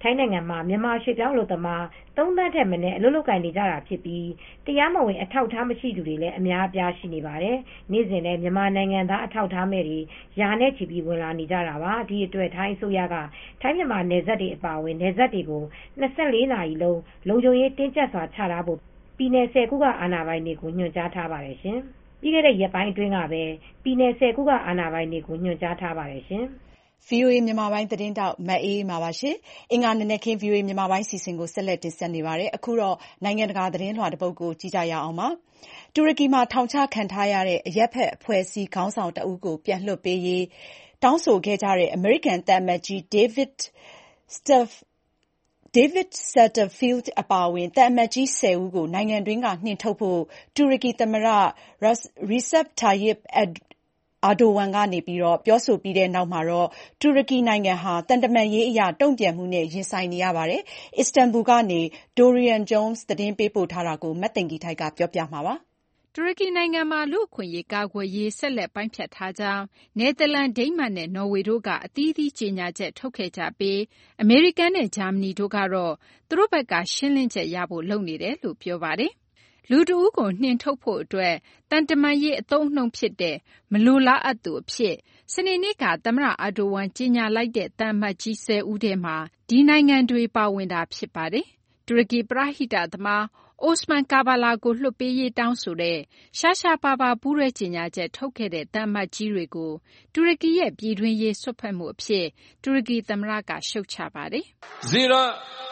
ထိုင်းနိုင်ငံမှာမြန်မာရွှေ့ပြောင်းအလုပ်သမား3 သန်းထက်မနည်းအလုပ်လုပ်ကိုင်နေကြတာဖြစ်ပြီးတရားမဝင်အထောက်အထားမရှိသူတွေလည်းအများအပြားရှိနေပါတယ်။နေ့စဉ်လည်းမြန်မာနိုင်ငံသားအထောက်အထားမဲ့တွေရာနဲ့ချီပြီးဝင်လာနေကြတာပါ။ဒီအတွက်ထိုင်းအစိုးရကထိုင်းမြန်မာနယ်စပ်တွေအပါအဝင်နယ်စပ်တွေကို24 နာရီလုံးလုံခြုံရေးတင်းကျပ်စွာချထားဖို့ပြည်နယ်10 ခုကအာဏာပိုင်တွေကိုညွှန်ကြားထားပါတယ်ရှင်။ပြီးခဲ့တဲ့ရက်ပိုင်းအတွင်းကပဲပြည်နယ်10 ခုကအာဏာပိုင်တွေကိုညွှန်ကြားထားပါတယ်ရှင်။ VOA မြန်မာပိုင်းသတင်းတောက်မအေးမာပါရှင်။အင်္ဂါနေ့နဲ့ခင်း VOA မြန်မာပိုင်းစီစဉ်ကိုဆက်လက်တင်ဆက်နေပါတယ်။အခုတော့နိုင်ငံတကာသတင်းလွှာတစ်ပုဒ်ကိုကြည့်ကြရအောင်ပါ။တူရကီမှာထောင်ချခံထားရတဲ့အရက်ဖက်အဖွဲ့အစည်းခေါင်းဆောင်တဦးကိုပြန်လွှတ်ပေးရေးတောင်းဆိုခဲ့ကြတဲ့အမေရိကန်သံအမတ်ကြီး David Satterfield အပါအဝင်သံအမတ်ကြီး10 ဦးကိုနိုင်ငံတွင်းကနှင်ထုတ်ဖို့တူရကီသမ္မတ Recep Tayyip Erdogan ကနေပြောဆိုပြီးတဲ့နောက်မှာတော့တူရကီနိုင်ငံဟာတန်တမာရေးအရတုံ့ပြန်မှုနဲ့ရင်ဆိုင်နေရပါတယ်။ Istanbul ကနေ Dorian Jones သတင်းပေးပို့ထားတာကိုမသိင်္ဂီထိုက်ကပြောပြမှာပါ။တူရကီနိုင်ငံမှာလူ့အခွင့်အရေးကာကွယ်ရေးဆက်လက်ပိုင်းဖြတ်ထားကြောင်းနယ်သာလန်၊ဒိန်းမတ်နဲ့နော်ဝေတို့ကအသီးသီးကြေညာချက်ထုတ်ခဲ့ကြပြီးအမေရိကန်နဲ့ဂျာမနီတို့ကတော့သူတို့ဘက်ကရှင်းလင်းချက်ရဖို့လုပ်နေတယ်လို့ပြောပါတယ်။လူတဦးကိုနှင်ထုတ်ဖို့အတွက်သံတမန်ရေးအသုံးအနှုန်းဖြစ်တဲ့မလိုလားအပ်သူအဖြစ်စနေနေ့ကသမ္မတအာဒိုဝမ်ကြေညာလိုက်တဲ့သံအမတ်ကြီး10 ဦးထဲမှာဒီနိုင်ငံတွေပါဝင်တာဖြစ်ပါတယ်။တူရကီပရဟိတသမားOsman Kavala ကိုလွှတ်ပေးရေးတောင်းဆိုတဲ့ရှားရှားပါးပါးပူးတွဲကြေညာချက်ထုတ်ခဲ့တဲ့သံအမတ်ကြီးတွေကိုတူရကီရဲ့ပြည်တွင်းရေးစွက်ဖက်မှုအဖြစ်တူရကီသမ္မတကရှုတ်ချပါတယ်။ Zira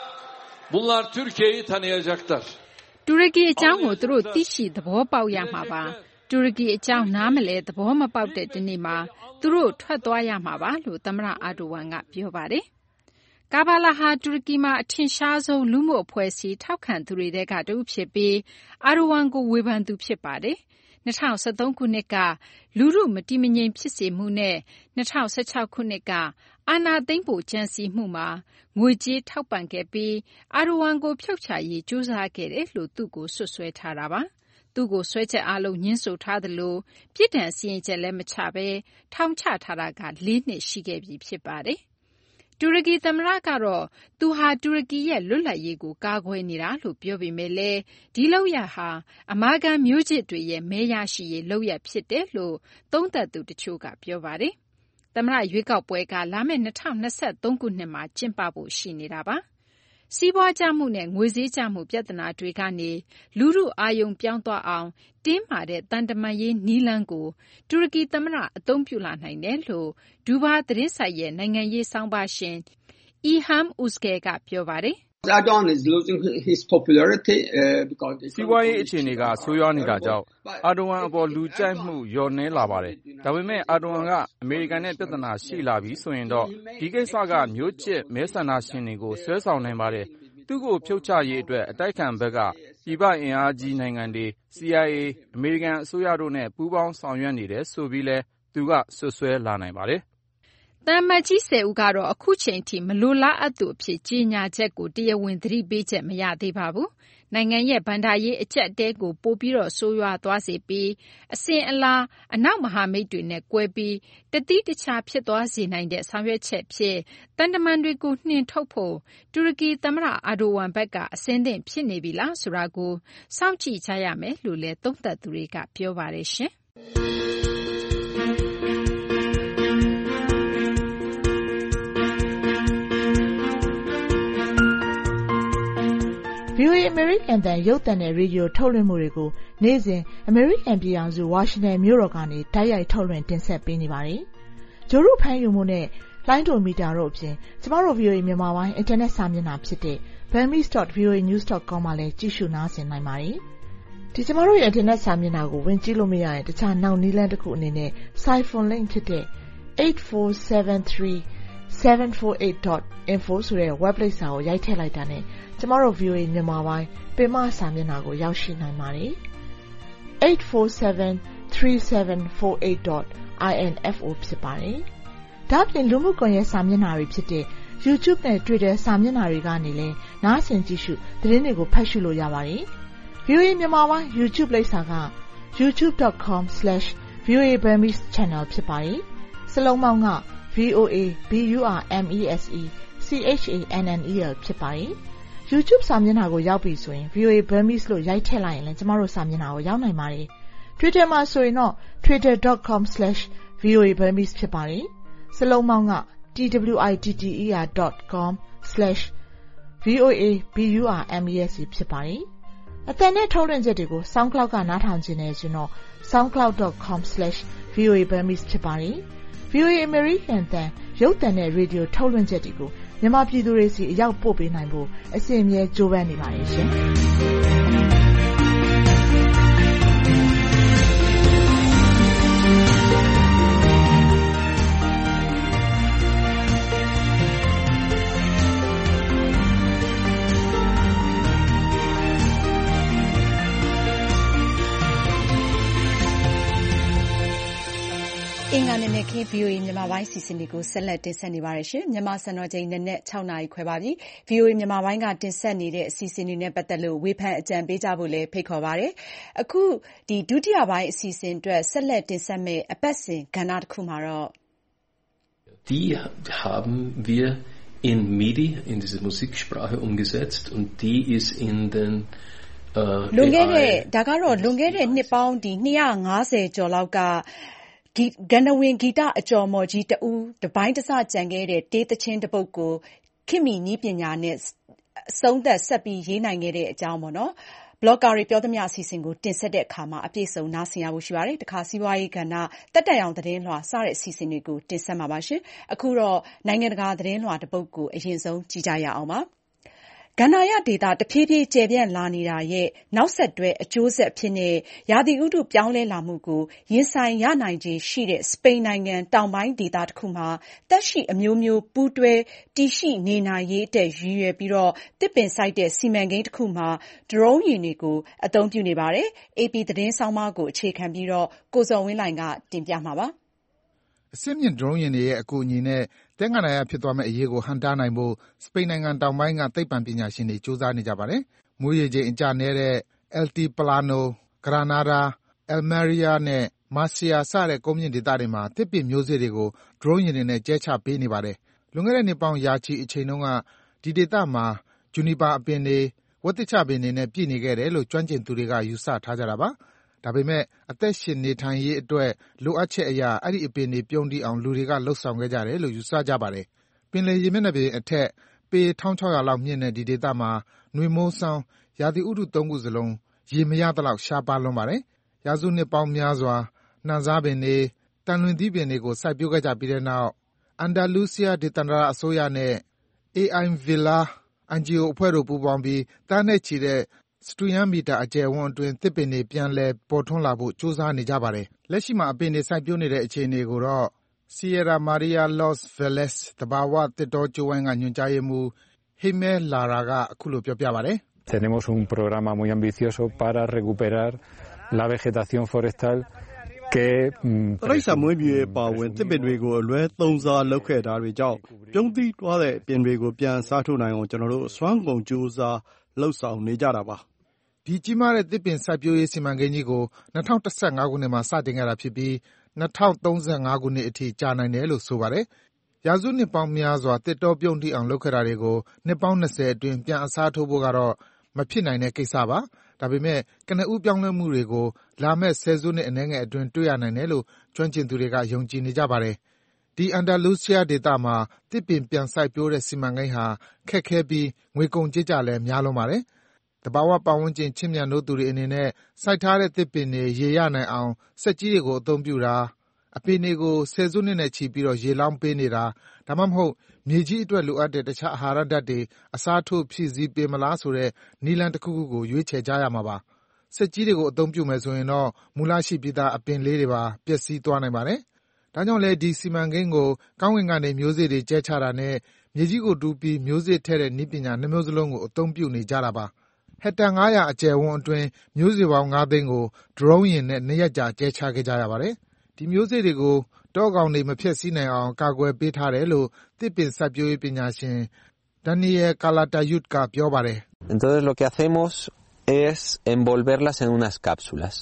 bunlar Türkiye'yi tanıyacaklar. တူရကီအကြောင်းကိုသူတို့သိရှိသဘောပေါက်ရမှာပါ။တူရကီအကြောင်းနားမလဲသဘောမပေါက်တဲ့ဒီနေ့မှာသူတို့ထွက်သွားရမှာပါလို့သမ္မတအာဒိုဝမ်ကပြောပါတယ်။ကာဘာလာဟာတူရကီမှာအထင်ရှားဆုံးလူမှုအဖွဲ့အစည်းထောက်ခံသူတွေထဲကတဦးဖြစ်ပြီးအာဒိုဝမ်ကိုဝေဖန်သူဖြစ်ပါတယ်။2013 ခုနှစ်ကလူထုမတည်မငြိမ်ဖြစ်စေမှုနဲ့2016 ခုနှစ်ကအာဏာသိမ်းဖို့ကြံစည်မှုမှာငွေကြေးထောက်ပံ့ခဲ့ပြီးအာဒိုဝမ်ကိုဖြုတ်ချရေးကြိုးစားခဲ့တယ်လို့သူ့ကိုစွပ်စွဲထားတာပါ။သူ့ကိုစွဲချက်အားလုံးငြင်းဆိုထားသလိုပြစ်ဒဏ်စီရင်ချက်လည်းမချဘဲထောင်ချထားတာက4 နှစ်ရှိခဲ့ပြီဖြစ်ပါတယ်။တူရကီသမ္မတကတော့သူဟာတူရကီရဲ့လွတ်လပ်ရေးကိုကာကွယ်နေတာလို့ပြောပေမဲ့လည်းဒီလုပ်ရပ်ဟာအမာခံမျိုးချစ်တွေရဲ့မဲရရှိရေးလုပ်ရပ်ဖြစ်တယ်လို့သုံးသပ်သူတချို့ကပြောပါတယ်။သမ္မတရွေးကောက်ပွဲကလာမယ့်2023 ခုနှစ်မှာကျင်းပဖို့ရှိနေတာပါ။စီးပွားကျမှုနဲ့ငွေကြေးကျမှုပြဿနာတွေကနေလူထုအာရုံပြောင်းသွားအောင်တင်းမာတဲ့တန်တမာရေးနည်းလမ်းကိုတူရကီသမ္မတအသုံးပြုလာနိုင်တယ်လို့ဒူဘာသတင်းဆိုင်ရဲ့နိုင်ငံရေးဆောင်းပါးရှင်Ilham Uzgay ကပြောပါတယ်။ Erdogan is losing his popularity because စီးပွားရေးအခြေအနေကဆိုးရွားနေတာကြောင့်အာဒိုဝမ်အပေါ်လူကြိုက်မှုလျော့နည်းလာပါတယ်။ဒါပေမဲ့အာဒိုဝမ်ကအမေရိကန်နဲ့ပြဿနာရှိလာပြီဆိုရင်တော့ဒီကိစ္စကမျိုးချစ်မဲဆန္ဒရှင်တွေကိုဆွဲဆောင်နိုင်ပါတယ်။သူ့ကိုဖြုတ်ချရေးအတွက်အတိုက်ခံဘက်ကပြည်ပအင်အားကြီးနိုင်ငံတွေ CIA အမေရိကန်အစိုးရတို့နဲ့ပူးပေါင်းဆောင်ရွက်နေတယ်ဆိုပြီးလဲသူကဆွဆွဲလာနိုင်ပါတယ်။သံအမတ်ကြီး10 ဦးကတော့အခုချိန်ထိမလိုလားအပ်သူအဖြစ်ကြေညာချက်ကိုတရားဝင်သတိပေးချက်မရသေးပါဘူး။နိုင်ငံရဲ့ဘဏ္ဍာရေးအကျပ်အတည်းကိုပိုပြီးဆိုးရွားသွားစေပြီးအစဉ်အလာအနောက်မဟာမိတ်တွေနဲ့ကွဲပြီးတသီးတခြားဖြစ်သွားစေနိုင်တဲ့ဆောင်ရွက်ချက်ဖြစ်တန်တမန်တွေကိုနှင်ထုတ်ဖို့တူရကီသမ္မတအာဒိုဝမ်ဘက်ကအဆင်သင့်ဖြစ်နေပြီလားဆိုတာကိုစောင့်ကြည့်ကြရမယ်လို့လည်းသုံးသပ်သူတွေကပြောပါတယ်ရှင်။ VOA အမေရိကန်တန်ရုပ်သံနဲ့ရေဒီယိုထုတ်လွှင့်မှုတွေကိုနေ့စဉ်အမေရိကန်ပြည်ထောင်စုဝါရှင်တန်မြို့တော်ကနေတိုက်ရိုက်ထုတ်လွှင့်တင်ဆက်ပေးနေပါတယ်။ဂျိုရုဖမ်းယူမှုနဲ့လိုင်းဒိုမီတာတို့အပြင်ကျမတို့ VOA မြန်မာပိုင်းအင်တာနက်စာမျက်နှာဖြစ်တဲ့ burmese.voanews.com မှာလည်းကြည့်ရှုနားဆင်နိုင်ပါတယ်။ဒီကျမတို့ရဲ့အင်တာနက်စာမျက်နှာကိုဝင်ကြည့်လို့မရရင်တခြားနောက်နည်းလမ်းတစ်ခုအနေနဲ့ Siphon link ဖြစ်တဲ့ 8473748.info ဆိုတဲ့ web လိပ်စာကိုရိုက်ထည့်လိုက်တာနဲ့ကျမတို့ VOA မြန်မာပိုင်းပင်မစာမျက်နှာကိုရောက်ရှိနိုင်ပါတယ်။ 8473748.info ဖြစ်ပါတယ်။ဒါ့အပြင်လူမှုကွန်ရက်စာမျက်နှာတွေဖြစ်တဲ့ YouTube နဲ့ Twitter စာမျက်နှာတွေကနေလည်းနားဆင်ကြည့်ရှုသတင်းတွေကိုဖတ်ရှုလို့ရပါတယ်။ VOA မြန်မာပိုင်း YouTube လိပ်စာက youtube.com/VOA Burmese Channel ဖြစ်ပါတယ်။စလုံးပေါင်းက VOA BURMESE CHANNEL ဖြစ်ပါတယ်။ YouTube စာမျက်နှာကိုရောက်ပြီဆိုရင် VOA Burmese လို့ရိုက်ထည့်လိုက်ရင်လည်းကျမတို့စာမျက်နှာကိုရောက်နိုင်ပါတယ်။ Twitter မှာဆိုရင်တော့ twitter.com/voaburmese ဖြစ်ပါတယ်။စလုံးပေါင်းက twitter.com/voaburmese ဖြစ်ပါတယ်။အသံနဲ့ထုတ်လွှင့်ချက်တွေကို SoundCloud ကနားထောင်ခြင်းနဲ့ဆိုရင်တော့ soundcloud.com/voaburmese ဖြစ်ပါတယ်။ VOA American အသံရုပ်သံနဲ့ရေဒီယိုထုတ်လွှင့်ချက်တွေကိုမြန်မာပြည်သူတွေစီအရောက်ပို့ပေးနိုင်ဖို့အစဉ်အမြဲကြိုးပမ်းနေပါတယ်ရှင်။အင်္ဂါနေ့နဲ့ခေတ် VOA မြန်မာပိုင်းစီစဉ်တွေကိုဆက်လက်တင်ဆက်နေပါတယ်ရှင်။မြန်မာစံတော်ချိန်နနက် 6 နာရီခွဲပါပြီ။ VOA မြန်မာပိုင်းကတင်ဆက်နေတဲ့အစီအစဉ်တွေနဲ့ပတ်သက်လို့ဝေဖန်အကြံပေးကြဖို့လည်းဖိတ်ခေါ်ပါတယ်။အခုဒုတိယပိုင်းအစီအစဉ်အတွက်ဆက်လက်တင်ဆက်မယ့်အပတ်စဉ်ကဏ္ဍတစ်ခုမှာတော့ Die haben wir in MIDI in diese Musiksprache umgesetzt und die ist in den လွန်ခဲ့တဲ့နှစ်ပေါင်း250ကျော်လောက်ကဂန္ဓဝင်ဂီတအကျော်မော်ကြီးတဦးတပိုင်းတစကြံခဲ့တဲ့တေးသချင်းတစ်ပုဒ်ကိုခေတ်မီနည်းပညာနဲ့အဆုံးသတ်ဆက်ပြီးရေးနိုင်ခဲ့တဲ့အကြောင်းပေါ့နော်ဘလော့ဂါတွေပြောသမျှအစီအစဉ်ကိုတင်ဆက်တဲ့အခါမှာအပြည့်စုံနားဆင်ရဖို့ရှိပါတယ်။တခါစီးပွားရေးကဏ္ဍတက်တက်အောင်သတင်းလွှာစတဲ့အစီအစဉ်တွေကိုတင်ဆက်မှာပါရှင်။အခုတော့နိုင်ငံတကာသတင်းလွှာတစ်ပုဒ်ကိုအရင်ဆုံးကြည့်ကြရအောင်ပါ။ကန္နာရဒေတာတဖြည်းဖြည်းကျယ်ပြန့်လာနေတာရဲ့နောက်ဆက်တွဲအကျိုးဆက်ဖြစ်တဲ့ရာသီဥတုပြောင်းလဲလာမှုကိုရင်ဆိုင်ရနိုင်ခြေရှိတဲ့စပိန်နိုင်ငံတောင်ပိုင်းဒေသတစ်ခုမှာသက်ရှိအမျိုးမျိုးပူးတွဲတည်ရှိနေနိုင်ရေးအတွက်ရည်ရွယ်ပြီးတော့တစ်ပင်စိုက်တဲ့စီမံကိန်းတစ်ခုမှာဒရုန်းယာဉ်တွေကိုအသုံးပြုနေပါတယ်။ AP သတင်းဆောင်းပါးကိုအခြေခံပြီးတော့ကိုဇော်ဝင်းလှိုင်ကတင်ပြမှာပါ။အစစ်မြင့်ဒရုန်းယာဉ်တွေရဲ့အကူအညီနဲ့သင်္ကန်းနာရဖြစ်သွားမယ့်အရေးကိုဟန်တားနိုင်ဖို့စပိန်နိုင်ငံတောင်ပိုင်းကသိပ္ပံပညာရှင်တွေစူးစမ်းနေကြပါတယ်။မွေးရေချိန်အကျနည်းတဲ့ Altiplano, Granada, Almeria နဲ့ Murcia စတဲ့ကုန်းမြင့်ဒေသတွေမှာတစ်ပင်မျိုးစေ့တွေကိုဒရုန်းယာဉ်တွေနဲ့ကျဲချပေးနေပါတယ်။လွန်ခဲ့တဲ့နှစ်ပေါင်းရာချီအချိန်တုန်းကဒီဒေသမှာဂျူနီပါအပင်တွေဝက်သစ်ချပင်တွေနဲ့ပြည့်နေခဲ့တယ်လို့ကျွမ်းကျင်သူတွေကယူဆထားကြတာပါ။ဒါပေမဲ့အသက်ရှင်နေထိုင်ရေးအတွက်လိုအပ်ချက်အရအဲ့ဒီအပင်တွေပြုံးတီးအောင်လူတွေကလှုပ်ဆောင်ခဲ့ကြတယ်လို့ယူဆကြပါတယ်။ပင်လယ်ရေမျက်နှာပြင်အထက်ပေ1600လောက်မြင့်တဲ့ဒီဒေသမှာနွေမိုးဆောင်းရာသီဥတုသုံးခုစလုံးရေမရသလောက်ရှားပါလွန်းပါတယ်။ရာစုနှစ်ပေါင်းများစွာနှံစားပင်တွေတန်လွင်သီးပင်တွေကိုစိုက်ပျိုးခဲ့ကြပြီးတဲ့နောက်အန်ဒါလူးစီးယားဒေသန္တရအစိုးရနဲ့ AI Villa NGO အဖွဲ့တို့ပူးပေါင်းပြီးတန်းနဲ့ချီတဲ့စတူယန်မီတာအကျယ်ဝန်းအတွင်းတစ်ပင်တွေပြန်လည်ပေါ်ထွန်းလာဖို့ကြိုးစားနေကြပါတယ်။လက်ရှိမှာအပင်တွေစိုက်ပျိုးနေတဲ့အခြေအနေကိုတော့ Sierra Maria Los Velez သဘာဝသစ်တောကြိုးဝိုင်းကညွှန်ကြားရေးမှူး Jaime Lara ကအခုလိုပြောပြပါတယ်။ Tenemos un programa muy ambicioso para recuperar la vegetación forestal que တိရစ္ဆာန်မွေးမြူရေးပါဝင်တစ်ပင်တွေကိုအလွဲသုံးစားလုပ်ခဲ့တာတွေကြောင့်ပြုံးသီးသွားတဲ့အပင်တွေကိုပြန်စားထုတ်နိုင်အောင်ကျွန်တော်တို့အစွမ်းကုန်ကြိုးစားလှုပ်ဆောင်နေကြတာပါ။ဒီကြီးမားတဲ့တစ်ပင်စိုက်ပျိုးရေးစီမံကိန်းကြီးကို2015ခုနှစ်မှာစတင်ခဲ့တာဖြစ်ပြီး2035ခုနှစ်အထိကြာနိုင်တယ်လို့ဆိုပါတယ်။ရာစုနှစ်ပေါင်းများစွာတစ်တောပြုံးတီးအောင်လုပ်ခဲ့တာတွေကိုနှစ်ပေါင်း20အတွင်းပြန်အစားထိုးဖို့ကတော့မဖြစ်နိုင်တဲ့ကိစ္စပါ။ဒါပေမဲ့ကနဦးပြောင်းလဲမှုတွေကိုလာမယ့်ဆယ်စုနှစ်အနည်းငယ်အတွင်းတွေ့ရနိုင်တယ်လို့ကျွမ်းကျင်သူတွေကယုံကြည်နေကြပါတယ်။ဒီအန်ဒါလူးစီးယားဒေသမှာတစ်ပင်ပြန်စိုက်ပျိုးတဲ့စီမံကိန်းဟာခက်ခဲပြီးငွေကုန်ကြေးကျလည်းများလွန်းပါတယ်။သဘာဝပတ်ဝန်းကျင်ချစ်မြတ်နိုးသူတွေအနေနဲ့စိုက်ထားတဲ့တစ်ပင်တွေရေရနိုင်အောင်စက်ကြီးတွေကိုအသုံးပြုတာအပင်တွေကိုဆယ်စုနှစ်နဲ့ချီပြီးရေလောင်းပေးနေတာဒါမှမဟုတ်မြေကြီးအတွက်လိုအပ်တဲ့တခြားအာဟာရဓာတ်တွေအစားထိုးဖြည့်ဆည်းပေးမလားဆိုတဲ့နည်းလမ်းတစ်ခုခုကိုရွေးချယ်ကြရမှာပါ။စက်ကြီးတွေကိုအသုံးပြုမယ်ဆိုရင်တော့မူလရှိပြီးသားအပင်လေးတွေပါပျက်စီးသွားနိုင်ပါတယ်။ဒါကြောင့်လည်းဒီစီမံကိန်းကိုကောင်းကင်ကနေမျိုးစေ့တွေကျဲချတာနဲ့မြေကြီးကိုတူးပြီးမျိုးစေ့ထည့်တဲ့နည်းပညာနှစ်မျိုးစလုံးကိုအသုံးပြုနေကြတာပါ။ဟက်တာ900အကျယ်ဝန်းအတွင်းမျိုးစေ့ပေါင်း5သိန်းကိုဒရုန်းယာဉ်နဲ့2ရက်ကြာကျဲချခဲ့ကြရပါတယ်။ဒီမျိုးစေ့တွေကိုတောကောင်တွေမဖျက်ဆီးနိုင်အောင်ကာကွယ်ပေးထားတယ်လို့တစ်ပင်စိုက်ပျိုးရေးပညာရှင် Daniel Calatayud ကပြောပါတယ်။ Entonces lo que hacemos es envolverlas en unas cápsulas.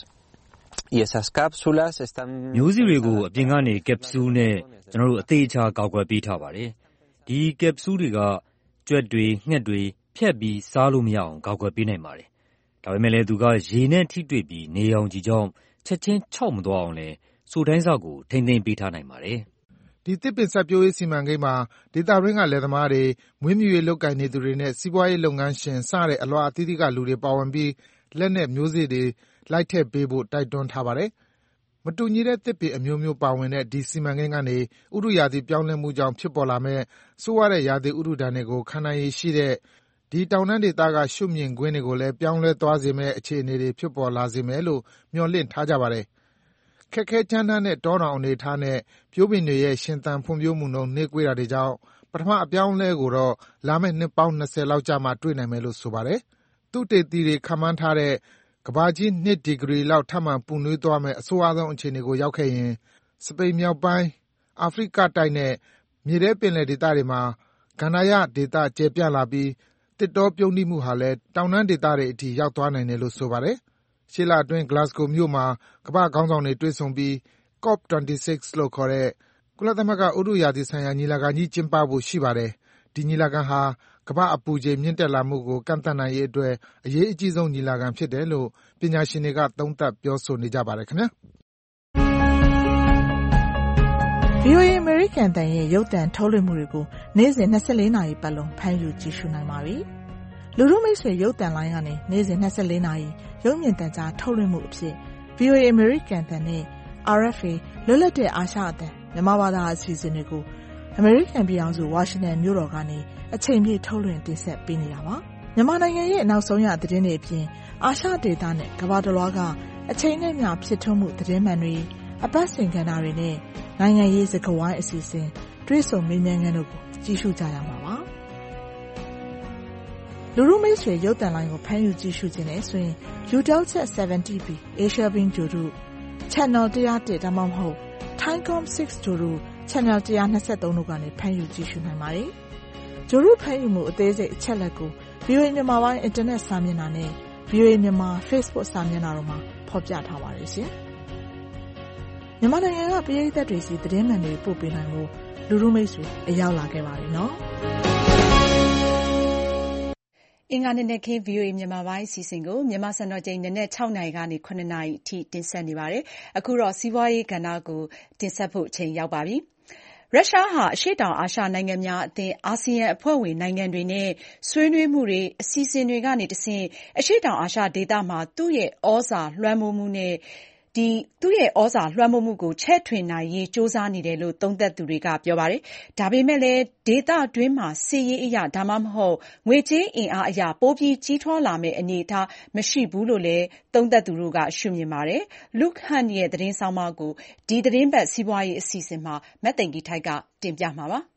Y esas cápsulas están မျိုးစေ့တွေကိုအပြင်ကနေကက်ပစူးနဲ့ကျွန်တော်တို့အသေးချာကောက်ွယ်ပေးထားပါတယ်။ဒီကက်ပစူးတွေကကြွက်တွေငှက်တွေဖြတ်ပြီးစားလို့မရအောင်ကာကွယ်ပေးနိုင်ပါတယ်။ဒါပေမဲ့လည်းသူကရေနဲ့ထိတွေ့ပြီးနေရောင်ခြည်ကြောင့်ချက်ချင်းခြောက်မသွားအောင်လည်းစိုတိုင်းစကိုထိန်းသိမ်းပေးထားနိုင်ပါတယ်။ဒီသစ်ပင်စိုက်ပျိုးရေးစီမံကိန်းမှာဒေသတွင်းကလယ်သမားတွေ၊မွေးမြူရေးလုပ်ကိုင်နေသူတွေနဲ့စီးပွားရေးလုပ်ငန်းရှင်စတဲ့အလွှာအသီးသီးကလူတွေပါဝင်ပြီးလက်နက်မျိုးစေ့တွေလိုက်ထည့်ပေးဖို့တိုက်တွန်းထားပါတယ်။မတူညီတဲ့သစ်ပင်အမျိုးမျိုးပါဝင်တဲ့ဒီစီမံကိန်းကနေဥတုရာသီပြောင်းလဲမှုကြောင့်ဖြစ်ပေါ်လာမယ့်ဆိုးရွားတဲ့ရာသီဥတုဒဏ်တွေကိုခံနိုင်ရည်ရှိတဲ့ဒီတောင်တန်းဒေသကရှုမြင်ကွင်းတွေကိုလည်းပြောင်းလဲသွားစေမယ့်အခြေအနေတွေဖြစ်ပေါ်လာစေမယ်လို့မျှော်လင့်ထားကြပါတယ်။ခက်ခဲကြမ်းတမ်းတဲ့တောတောင်အနေအထားနဲ့ပျိုးပင်တွေရဲ့ရှင်သန်ဖွံ့ဖြိုးမှုနှုန်းနှေးကွေးတာတွေကြောင့်ပထမအပြောင်းအလဲကိုတော့လာမယ့်နှစ်ပေါင်း20လောက်ကြာမှတွေ့နိုင်မယ်လို့ဆိုပါတယ်။သုတေသီတွေခန့်မှန်းထားတဲ့ကမ္ဘာကြီး2ဒီဂရီလောက်ထပ်မံပူနွေးသွားမယ့်အဆိုးရွားဆုံးအခြေအနေကိုရောက်ခဲ့ရင်စပိန်မြောက်ပိုင်း၊အာဖရိကတိုက်နဲ့မြေထဲပင်လယ်ဒေသတွေမှာကန္တာရဒေသကျယ်ပြန့်လာပြီးသစ်တောပြုန်းတီးမှုဟာလည်းတောင်တန်းဒေသတွေအထိရောက်သွားနိုင်တယ်လို့ဆိုပါတယ်။ရှေ့လအတွင်း Glasgow မြို့မှာကမ္ဘာ့ခေါင်းဆောင်တွေတွေ့ဆုံပြီး COP26 လို့ခေါ်တဲ့ကုလသမဂ္ဂဥတုရာသီဆိုင်ရာညီလာခံကြီးကျင်းပဖို့ရှိပါတယ်။ဒီညီလာခံဟာကမ္ဘာ့အပူချိန်မြင့်တက်လာမှုကိုကန့်သတ်နိုင်ရေးအတွက်အရေးအကြီးဆုံးညီလာခံဖြစ်တယ်လို့ပညာရှင်တွေကသုံးသပ်ပြောဆိုနေကြပါတယ်ခင်ဗျာ။ VOA အမေရိကန်အသံရဲ့ရုပ်သံထုတ်လွှင့်မှုတွေကိုနေ့စဉ်24နာရီပတ်လုံးဖမ်းယူကြည့်ရှုနိုင်ပါပြီ။လူထုမိတ်ဆွေရုပ်သံလိုင်းကနေနေ့စဉ်24နာရီရုပ်မြင်သံကြားထုတ်လွှင့်မှုအဖြစ် VOA အမေရိကန်အသံနဲ့ RFA လွတ်လပ်တဲ့အာရှအသံမြန်မာဘာသာအစီအစဉ်တွေကိုအမေရိကန်ပြည်ထောင်စုဝါရှင်တန်မြို့တော်ကနေအချိန်ပြည့်ထုတ်လွှင့်တင်ဆက်ပေးနေတာပါ။မြန်မာနိုင်ငံရဲ့နောက်ဆုံးရသတင်းတွေအပြင်အာရှဒေသနဲ့ကမ္ဘာတစ်လွှားကအချိန်နဲ့မျှဖြစ်ထွန်းမှုသတင်းမှန်တွေအပတ်စဉ်ကဏ္ဍတွေနဲ့နိုင်ငံရေးစကားဝိုင်းအစီအစဉ်တွေ့ဆုံမေးမြန်းခန်းတို့ကိုကြည့်ရှုကြရမှာပါ။လူထုမိတ်ဆွေရုပ်သံလိုင်းကိုဖမ်းယူကြည့်ရှုခြင်းနဲ့ဆိုရင် Eutelsat 7TV Asia Beam ဂြိုဟ်တု Channel 101ဒါမှမဟုတ် Thaicom 6 ဂြိုဟ်တု Channel 123တို့ကနေဖမ်းယူကြည့်ရှုနိုင်ပါတယ်။ဂြိုဟ်တုဖမ်းယူမှုအသေးစိတ်အချက်အလက်ကို VOA မြန်မာပိုင်း Internet စာမျက်နှာနဲ့ VOA မြန်မာ Facebook စာမျက်နှာတို့မှာဖော်ပြထားပါတယ်ရှင်။မြန်မာနိုင်ငံကပရိသတ်တွေစီသတင်းမှန်တွေပို့ပေးနိုင်ဖို့လူထုမိတ်ဆွေအရောက်လာခဲ့ပါပြီနော်။အင်္ဂါနေ့နဲ့ခင်း VOA မြန်မာပိုင်းအစီအစဉ်ကိုမြန်မာစံတော်ချိန်နနက်6နာရီကနေ9နာရီအထိတင်ဆက်နေပါတယ်။အခုတော့စီးပွားရေးကဏ္ဍကိုတင်ဆက်ဖို့အချိန်ရောက်ပါပြီ။ရုရှားဟာအရှေ့တောင်အာရှနိုင်ငံများအသင်းအာဆီယံအဖွဲ့ဝင်နိုင်ငံတွေနဲ့ဆွေးနွေးမှုတွေအစီအစဉ်တွေကနေတဆင့်အရှေ့တောင်အာရှဒေသမှာသူ့ရဲ့ဩဇာလွှမ်းမိုးမှုကိုချဲ့ထွင်နိုင်ရေးကြိုးစားနေတယ်လို့သုံးသပ်သူတွေကပြောပါတယ်။ဒါပေမဲ့လည်းဒေသတွင်းမှာစစ်ရေးအရဒါမှမဟုတ်ငွေကြေးအင်အားအရပိုပြီးကြီးထွားလာမယ့်အနေအထားမရှိဘူးလို့လည်းသုံးသပ်သူတို့ကရှုမြင်ပါတယ်။ Luke Hunt ရဲ့သတင်းဆောင်းပါးကိုဒီသတင်းပတ်စီးပွားရေးအစီအစဉ်မှာမသိင်္ဂီထိုက်ကတင်ပြမှာပါ။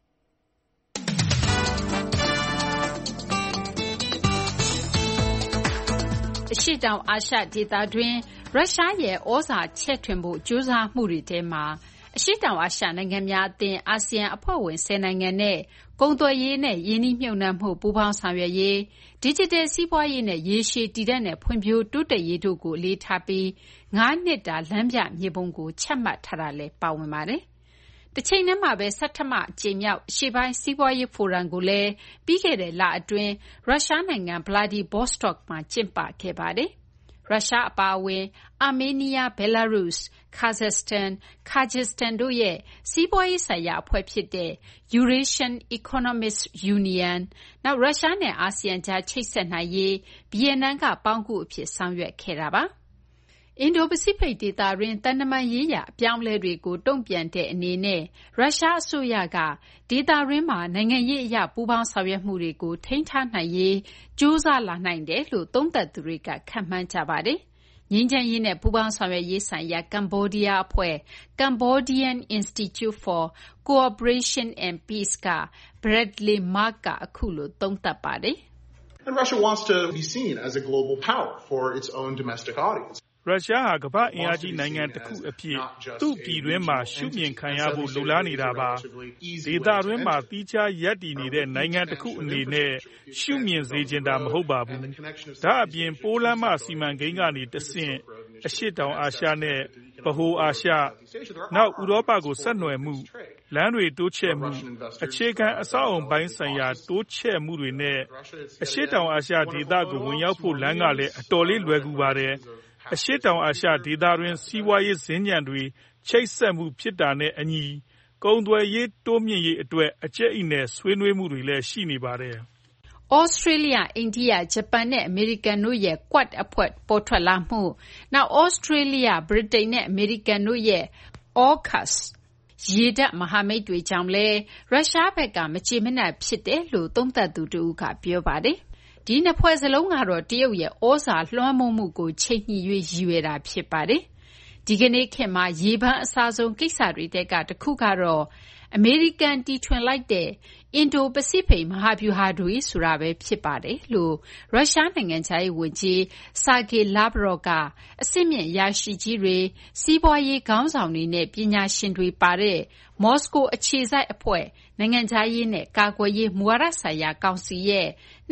အရှေ့တောင်အာရှဒေသတွင်းရုရှားရဲ့ဩဇာချဲ့ထွင်ဖို့ကြိုးစားမှုတွေထဲမှာအရှေ့တောင်အာရှနိုင်ငံများအသင်းအာဆီယံအဖွဲ့ဝင်10နိုင်ငံနဲ့ကုန်သွယ်ရေးနဲ့ယင်းနှိမ့်မြှုပ်နှံမှုပူးပေါင်းဆောင်ရွက်ရေး၊ဒီဂျစ်တယ်စီးပွားရေးနဲ့ရေရှည်တည်တံ့တဲ့ဖွံ့ဖြိုးတိုးတက်ရေးတို့ကိုအလေးထားပြီး9နှစ်တာလမ်းပြမြေပုံကိုချမှတ်ထားတာလည်းပါဝင်ပါတယ်။တချိန်တည်းမှာပဲဆဌမအကြိမ်မြောက်အရှေ့ပိုင်းစီးပွားရေးဖိုရမ်ကိုလည်းပြီးခဲ့တဲ့လအတွင်းရုရှားနိုင်ငံဗလာဒီဗော့စတော့မှာကျင်းပခဲ့ပါတယ်။ရုရှားအပါအဝင်အာမေးနီးယား၊ဘဲလားရုစ်၊ကာဇက်စတန်၊ကာဂျစ်စတန်တို့ရဲ့စီးပွားရေးဆိုင်ရာအဖွဲ့ဖြစ်တဲ့ Eurasian Economic Union နောက်ရုရှားနဲ့အာဆီယံကြားချိတ်ဆက်နိုင်ရေးဗီယက်နမ်ကပေါင်းကူအဖြစ်ဆောင်ရွက်ခဲ့တာပါ။အင်ဒို-ပစိဖိတ်ဒေသတွင်းသံတမန်ရေးရာအပြောင်းအလဲတွေကိုတုံ့ပြန်တဲ့အနေနဲ့ရုရှားအစိုးရကဒေသတွင်းမှာနိုင်ငံရေးအရပူးပေါင်းဆောင်ရွက်မှုတွေကိုထိန်းထားနိုင်ရေးကြိုးစားလာနိုင်တယ်လို့သုံးသပ်သူတွေကခန့်မှန်းကြပါတယ်။ငြိမ်းချမ်းရေးနဲ့ပူးပေါင်းဆောင်ရွက်ရေးဆိုင်ရာကမ္ဘောဒီးယားအဖွဲ့ Cambodian Institute for Cooperation and Peace က Bradley Mark ကအခုလိုသုံးသပ်ပါတယ်။ And Russia wants to be seen as a global power for its own domestic audience. ရုရှားဟာကမ္ဘာ့အင်အားကြီးနိုင်ငံတစ်ခုအဖြစ်သူ့ပြည်တွင်းမှာရှုမြင်ခံရဖို့လိုလားနေတာပါ။ဒေသတွင်းမှာသီးခြားရပ်တည်နေတဲ့နိုင်ငံတစ်ခုအနေနဲ့ရှုမြင်စေချင်တာမဟုတ်ပါဘူး။ဒါအပြင်ပိုးလမ်းမစီမံကိန်းကနေတဆင့်အရှေ့တောင်အာရှနဲ့ဗဟိုအာရှနောက်ဥရောပကိုဆက်နွယ်မှုလမ်းတွေတိုးချဲ့မှုအခြေခံအဆောက်အအုံပိုင်းဆိုင်ရာတိုးချဲ့မှုတွေနဲ့အရှေ့တောင်အာရှဒေသကိုဝင်ရောက်ဖို့လမ်းကလည်းအတော်လေးလွယ်ကူပါတယ်အရှေ့တောင်အာရှဒေသတွင်းစီးပွားရေးစင်ကြံတွေချိတ်ဆက်မှုဖြစ်တာနဲ့အညီကုန်သွယ်ရေးတိုးမြင့်ရေးအတွက်အကျက်အနဲ့ဆွေးနွေးမှုတွေလည်းရှိနေပါတယ်။ဩစတြေးလျ၊အိန္ဒိယ၊ဂျပန်နဲ့အမေရိကန်တို့ရဲ့ Quad အဖွဲ့ပေါ်ထွက်လာမှု၊နောက်ဩစတြေးလျ၊ဗြိတိန်နဲ့အမေရိကန်တို့ရဲ့ AUKUS ရေတပ်မဟာမိတ်တွေကြောင့်လည်းရုရှားဘက်ကမကျေမနပ်ဖြစ်တယ်လို့သုံးသပ်သူတဦးကပြောပါတယ်။ဒီနှစ်ဖွဲ့စလုံးကတော့တရုတ်ရဲ့ဩဇာလွှမ်းမိုးမှုကိုချိန်ညှိ၍ရည်ရွယ်တာဖြစ်ပါတယ်။ဒီကနေ့ခေတ်မှာရေပန်းအစားဆုံးကိစ္စတွေထဲကတခုကတော့အမေရိကန်တီထွင်လိုက်တဲ့အင်ဒိုပစိဖိတ်မဟာဗျူဟာတွေဆိုတာပဲဖြစ်ပါတယ်လို့ရုရှားနိုင်ငံခြားရေးဝန်ကြီး Sergei Lavrov ကအဆင့်မြင့်အရာရှိကြီးတွေစီးပွားရေးခေါင်းဆောင်တွေနဲ့ပညာရှင်တွေပါတဲ့မော်စကိုအခြေစိုက်အဖွဲ့နိုင်ငံခြားရေးနဲ့ကာကွယ်ရေးမူဝါဒဆိုင်ရာကောင်စီရဲ့